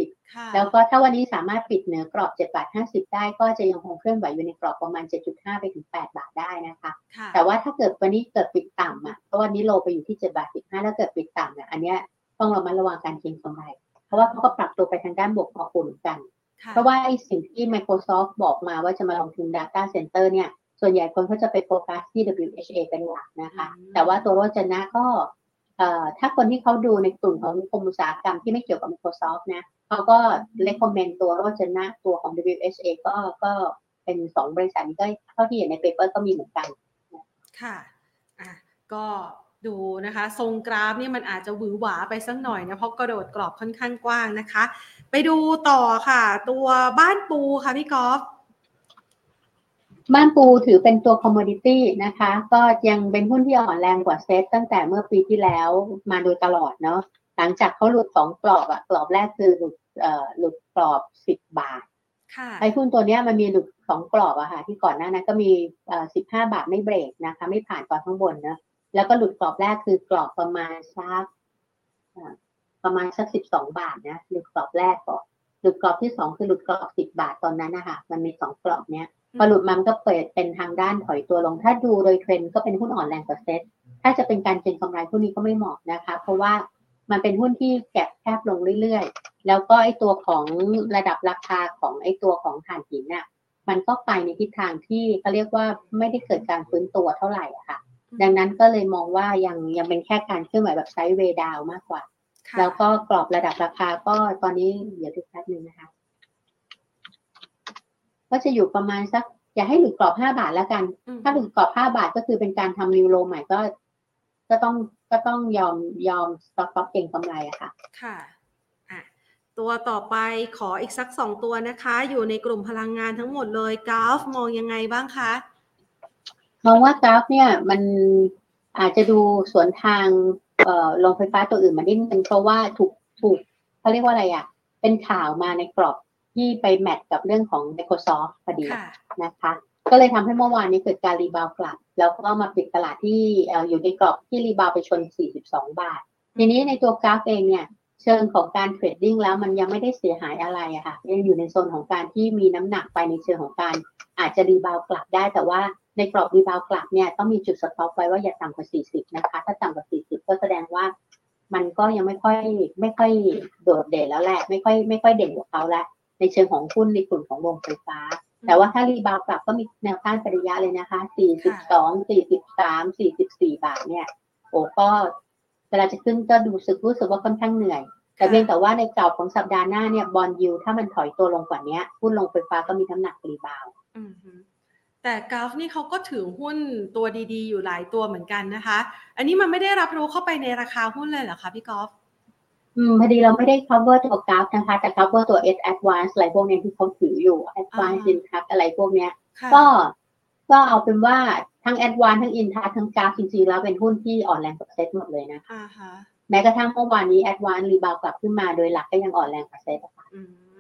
30แล้วก็ถ้าวันนี้สามารถปิดเหนือกรอบ7 บาท 50ได้ก็จะยังคงเคลื่อนไหวอยู่ในกรอบประมาณ 7.5 ไปถึง8 บาทได้นะคะแต่ว่าถ้าเกิดวันนี้เกิดปิดต่ำเพราะวันนี้โลไปอยู่ที่7 บาท 15แล้วเกิดปิดต่ำอันเนี้ยต้องระมัดระวังการเก็งกำไรเพราะว่าเขาก็ปรับตัวไปทางด้านบวกพอคุณเหมือนกันเพราะว่าไอ้สิ่งที่ Microsoft บอกมาว่าจะมาลงทุน Data Center เนี่ยส่วนใหญ่คนเขาจะไปโฟกัสที่ WHA เป็นหลักนะคะแต่ว่าตัวโรจนะก็ถ้าคนที่เขาดูในกลุ่มของนิคมอุตสาหกรรมที่ไม่เกี่ยวกับ Microsoft นะเขาก็ recommend ตัวโรจนะตัวของ WHA ก็เป็น2 บริษัทนี้ก็เท่าที่เห็นในเปเปอร์ก็มีเหมือนกันค่ะก็ดูนะคะทรงกราฟนี่มันอาจจะหวือหวาไปสักหน่อยนะเพราะกระโดดกรอบค่อนข้างกว้างนะคะไปดูต่อค่ะตัวบ้านปูค่ะพี่กอล์ฟบ้านปูถือเป็นตัวคอมโมดิตี้นะคะก็ยังเป็นหุ้นที่อ่อนแรงกว่าเซ็ตตั้งแต่เมื่อปีที่แล้วมาโดยตลอดเนาะหลังจากเขาหลุด2 กรอบกรอบแรกคือหลุดกรอบ10 บาทไอ้หุ้นตัวนี้มันมีหลุด2 กรอบค่ะที่ก่อนหน้านั้นก็มี15 บาทไม่เบรกนะคะไม่ผ่านก่อนข้างบนนะแล้วก็หลุดกรอบแรกคือกรอบประมาณสัก12 บาทนะหลุดกรอบแรกก่อนหลุดกรอบที่2คือหลุดกรอบ10 บาทตอนนั้นนะคะมันมี2 กรอบเนี้ยพอหลุดมันก็เปิดเป็นทางด้านถอยตัวลงถ้าดูโดยเทรนด์ก็เป็นหุ้นอ่อนแรงกว่าเซ็ตถ้าจะเป็นการเก็งกำไรหุ้นนี้ก็ไม่เหมาะนะคะเพราะว่ามันเป็นหุ้นที่แก็บแคบลงเรื่อยๆแล้วก็ไอ้ตัวของระดับราคาของไอ้ตัวของถ่านหินมันก็ไปในทิศทางที่เขาเรียกว่าไม่ได้เกิดการฟื้นตัวเท่าไหร่ค่ะดังนั้นก็เลยมองว่ายังเป็นแค่การเคลื่อนไหวแบบไซด์เวย์ดาวมากกว่าแล้วก็กรอบระดับราคาก็ตอนนี้เดี๋ยวดูแป๊บนึงนะคะก็จะอยู่ประมาณสักอย่าให้หลุดกรอบ5 บาทแล้วกันถ้าหลุดกรอบ5 บาทก็คือเป็นการทำนิวโลใหม่ก็ต้องยอมสต็อปเก็งกำไรค่ะค่ะตัวต่อไปขออีกสัก2 ตัวนะคะอยู่ในกลุ่มพลังงานทั้งหมดเลยกราฟมองยังไงบ้างคะมองว่ากราฟเนี่ยมันอาจจะดูสวนทางโรงไฟฟ้าตัวอื่นมานิดนึงเพราะว่าถูกเขาเรียกว่าอะไรเป็นข่าวมาในกรอบที่ไปแมทกับเรื่องของ Microsoft พอดีนะคะก็เลยทำให้เมื่อวานนี้เกิดการรีบาวกลับแล้วก็มาปิดตลาดที่อยู่ในกรอบที่รีบาวไปชน42 บาททีนี้ในตัวกราฟเองเนี่ยเชิงของการเทรดดิ้งแล้วมันยังไม่ได้เสียหายอะไรค่ะยังอยู่ในโซนของการที่มีน้ำหนักไปในเชิงของการอาจจะรีบาวกลับได้แต่ว่าในกรอบรีบาวกลับเนี่ยต้องมีจุดสต็อปไว้ว่าอย่าต่ำกว่า40นะคะถ้าต่ำกว่า40ก็แสดงว่ามันก็ยังไม่ค่อยโดดเด่นแล้วแหละไม่ค่อยเด่นกว่าเขาแล้วในเชิงของหุ้นในกลุ่มของโรงไฟฟ้าแต่ว่าถ้ารีบาวกลับก็มีแนวต้านปริยะเลยนะคะ42 43 44 บาทเนี่ยโอ้ก็เวลาจะขึ้นก็รู้สึกว่าค่อนข้างเหนื่อยแต่เพียงแต่ว่าในกรอบของสัปดาห์หน้าเนี่ยบอนด์ยิลด์ถ้ามันถอยตัวลงกว่านี้หุ้นโรงไฟฟ้าก็มีน้ำหนักรีบาวแต่กราฟนี่เขาก็ถือหุ้นตัวดีๆอยู่หลายตัวเหมือนกันนะคะอันนี้มันไม่ได้รับรู้เข้าไปในราคาหุ้นเลยเหรอคะพี่กอล์ฟพอดีเราไม่ได้ cover ตัวกราฟนะคะแต่ cover ตัว Advance อะไรพวกนี้ที่เขาถืออยู่ Advance Intouch อะไรพวกเนี้ยก็เอาเป็นว่าทั้ง Advance ทั้ง Intouch ทั้งกราฟจริงๆแล้วเป็นหุ้นที่อ่อนแรงกว่าเซ็ตหมดเลยนะแม้กระทั่งเมื่อวานนี้ Advance รีบาวกลับขึ้นมาโดยหลักก็ยังอ่อนแรงกว่าเซ็ตค่ะ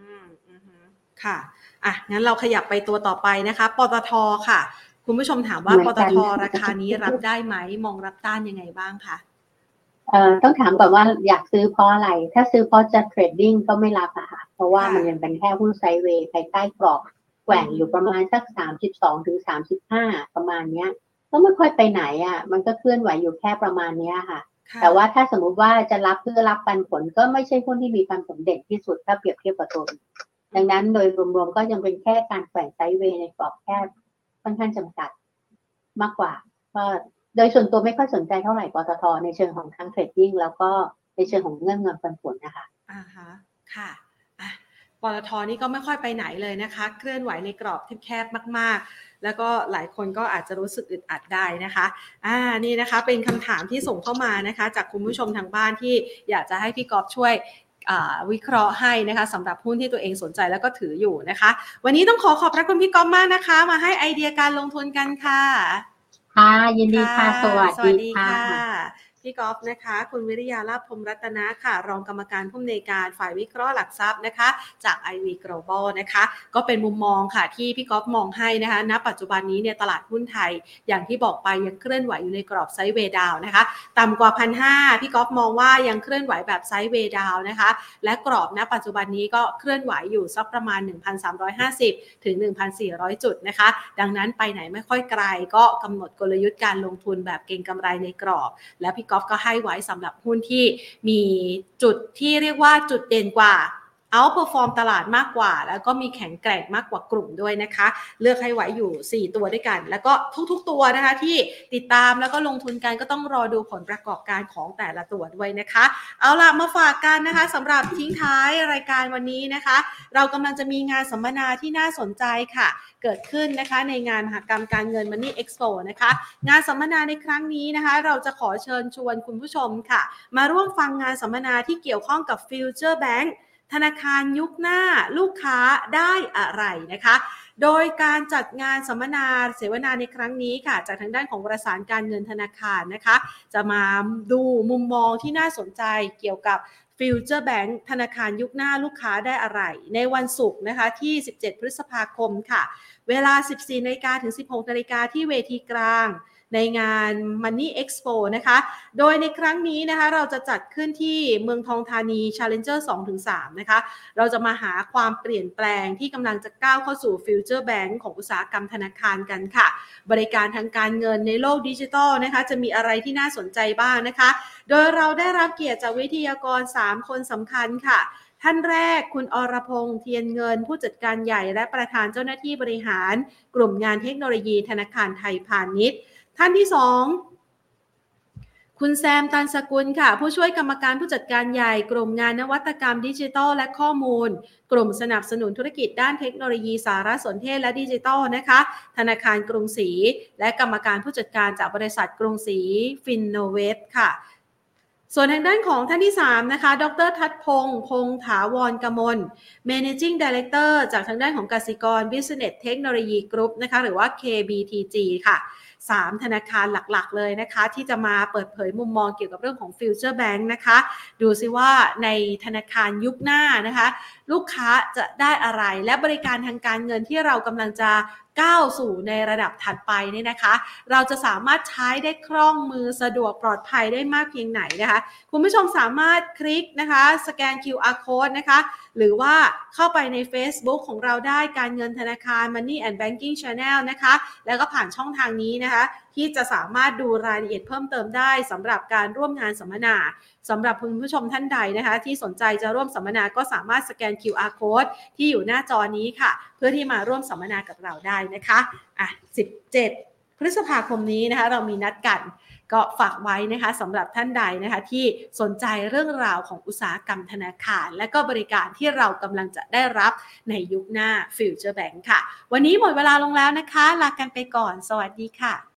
ค่ะงั้นเราขยับไปตัวต่อไปนะคะปตทค่ะคุณผู้ชมถามว่าปตทราคานี้รับได้ไหมมองรับต้านยังไงบ้างคะต้องถามก่อนว่าอยากซื้อเพราะอะไรถ้าซื้อเพราะจะเทรดดิ้งก็ไม่รับอะค่ะเพราะว่ามันยังเป็นแค่หุ้นไซด์เวย์ภายใต้กรอบแกว่งอยู่ประมาณสัก32 ถึง 35ประมาณเนี้ยก็ไม่ค่อยไปไหนอะมันก็เคลื่อนไหวอยู่แค่ประมาณเนี้ยค่ะแต่ว่าถ้าสมมุติว่าจะรับเพื่อรับปันผลก็ไม่ใช่หุ้นที่มีปันผลเด่นที่สุดถ้าเปรียบเทียบกับตัวอื่นดังนั้นโดยรวมๆก็ยังเป็นแค่การแกว่งไซด์เวย์ในกรอบแคบค่อนข้างจำกัดมากกว่าก็โดยส่วนตัวไม่ค่อยสนใจเท่าไหร่ปตทในเชิงของทางเทรดดิ้งแล้วก็ในเชิงของเงินปันผลนะคะค่ะปตทนี่ก็ไม่ค่อยไปไหนเลยนะคะเคลื่อนไหวในกรอบที่แคบมากๆแล้วก็หลายคนก็อาจจะรู้สึกอึดอัดได้นะคะนี่นะคะเป็นคำถามที่ส่งเข้ามานะคะจากคุณผู้ชมทางบ้านที่อยากจะให้พี่กอล์ฟช่วยวิเคราะห์ให้นะคะสำหรับหุ้นที่ตัวเองสนใจแล้วก็ถืออยู่นะคะวันนี้ต้องขอบพระคุณพี่กอล์ฟมากนะคะมาให้ไอเดียการลงทุนกันค่ะยินดีค่ะสวัสดีค่ะพี่กอล์ฟนะคะคุณวิริยาลาภพรหมรัตนะค่ะรองกรรมการผู้อำนวยการฝ่ายวิเคราะห์หลักทรัพย์นะคะจาก IV Global นะคะก็เป็นมุมมองค่ะที่พี่กอล์ฟมองให้นะคะณปัจจุบันนี้เนี่ยตลาดหุ้นไทยอย่างที่บอกไปยังเคลื่อนไหวอยู่ในกรอบไซด์เวย์ดาวนะคะต่ำกว่า 1,500 พี่กอล์ฟมองว่ายังเคลื่อนไหวแบบไซด์เวย์ดาวนะคะและกรอบณปัจจุบันนี้ก็เคลื่อนไหวอยู่สักประมาณ 1,350 ถึง 1,400 จุดนะคะดังนั้นไปไหนไม่ค่อยไกลก็กำหนดกลยุทธ์การลงทุนแบบเก็งกำไรในกรอบและพี่กอล์ฟก็ให้ไว้สำหรับหุ้นที่มีจุดที่เรียกว่าจุดเด่นกว่าoutperform ตลาดมากกว่าแล้วก็มีแข็งแกร่งมากกว่ากลุ่มด้วยนะคะเลือกให้ไว้อยู่4ตัวด้วยกันแล้วก็ทุกๆตัวนะคะที่ติดตามแล้วก็ลงทุนกันก็ต้องรอดูผลประกอบการของแต่ละตัวด้วยนะคะเอาล่ะมาฝากกันนะคะสำหรับทิ้งท้ายรายการวันนี้นะคะเรากำลังจะมีงานสัมมนาที่น่าสนใจค่ะเกิดขึ้นนะคะในงานมหกรรมการเงิน Money Expo นะคะงานสัมมนาในครั้งนี้นะคะเราจะขอเชิญชวนคุณผู้ชมค่ะมาร่วมฟังงานสัมมนาที่เกี่ยวข้องกับ Future Bankธนาคารยุคหน้าลูกค้าได้อะไรนะคะโดยการจัดงานสัมมนาเสวนาในครั้งนี้ค่ะจากทางด้านของประสานการเงินธนาคารนะคะจะมาดูมุมมองที่น่าสนใจเกี่ยวกับ Future Bank ธนาคารยุคหน้าลูกค้าได้อะไรในวันศุกร์นะคะที่17พฤษภาคมค่ะเวลา 14:00 นถึง 16:00 นที่เวทีกลางในงาน Money Expo นะคะโดยในครั้งนี้นะคะเราจะจัดขึ้นที่เมืองทองธานี Challenger 2-3 นะคะเราจะมาหาความเปลี่ยนแปลงที่กำลังจะก้าวเข้าสู่ Future Bank ของอุตสาหกรรมธนาคารกันค่ะบริการทางการเงินในโลกดิจิทัลนะคะจะมีอะไรที่น่าสนใจบ้างนะคะโดยเราได้รับเกียรติจากวิทยากร3คนสำคัญค่ะท่านแรกคุณอรพงษ์เทียนเงินผู้จัดการใหญ่และประธานเจ้าหน้าที่บริหารกลุ่มงานเทคโนโลยีธนาคารไทยพาณิชย์ท่านที่2คุณแซมตันสกุลค่ะผู้ช่วยกรรมการผู้จัดการใหญ่กลุ่มงานนวัตกรรมดิจิทัลและข้อมูลกลุ่มสนับสนุนธุรกิจด้านเทคโนโลยีสารสนเทศและดิจิทัลนะคะธนาคารกรุงศรีและกรรมการผู้จัดการจากบริษัทกรุงศรีฟินโนเวทค่ะส่วนทางด้านของท่านที่3นะคะดร.ทัศพงษ์พงษ์ถาวรกมล Managing Director จากทางด้านของกสิกร Business Technology Group นะคะหรือว่า KBTG ค่ะ3ธนาคารหลักๆเลยนะคะที่จะมาเปิดเผยมุมมองเกี่ยวกับเรื่องของ Future Bank นะคะดูซิว่าในธนาคารยุคหน้านะคะลูกค้าจะได้อะไรและบริการทางการเงินที่เรากำลังจะก้าวสู่ในระดับถัดไปเนี่ยนะคะเราจะสามารถใช้ได้คล่องมือสะดวกปลอดภัยได้มากเพียงไหนนะคะคุณผู้ชมสามารถคลิกนะคะสแกน QR Code นะคะหรือว่าเข้าไปใน Facebook ของเราได้การเงินธนาคาร Money and Banking Channel นะคะแล้วก็ผ่านช่องทางนี้นะคะที่จะสามารถดูรายละเอียดเพิ่มเติมได้สำหรับการร่วมงานสัมมนาสำหรับคุณผู้ชมท่านใดนะคะที่สนใจจะร่วมสัมมนาก็สามารถสแกน QR Code ที่อยู่หน้าจอนี้ค่ะเพื่อที่มาร่วมสัมมนากับเราได้นะคะ17พฤษภาคมนี้นะคะเรามีนัดกันก็ฝากไว้นะคะสำหรับท่านใดนะคะที่สนใจเรื่องราวของอุตสาหกรรมธนาคารและก็บริการที่เรากำลังจะได้รับในยุคหน้า Future Bank ค่ะวันนี้หมดเวลาลงแล้วนะคะลากันไปก่อนสวัสดีค่ะ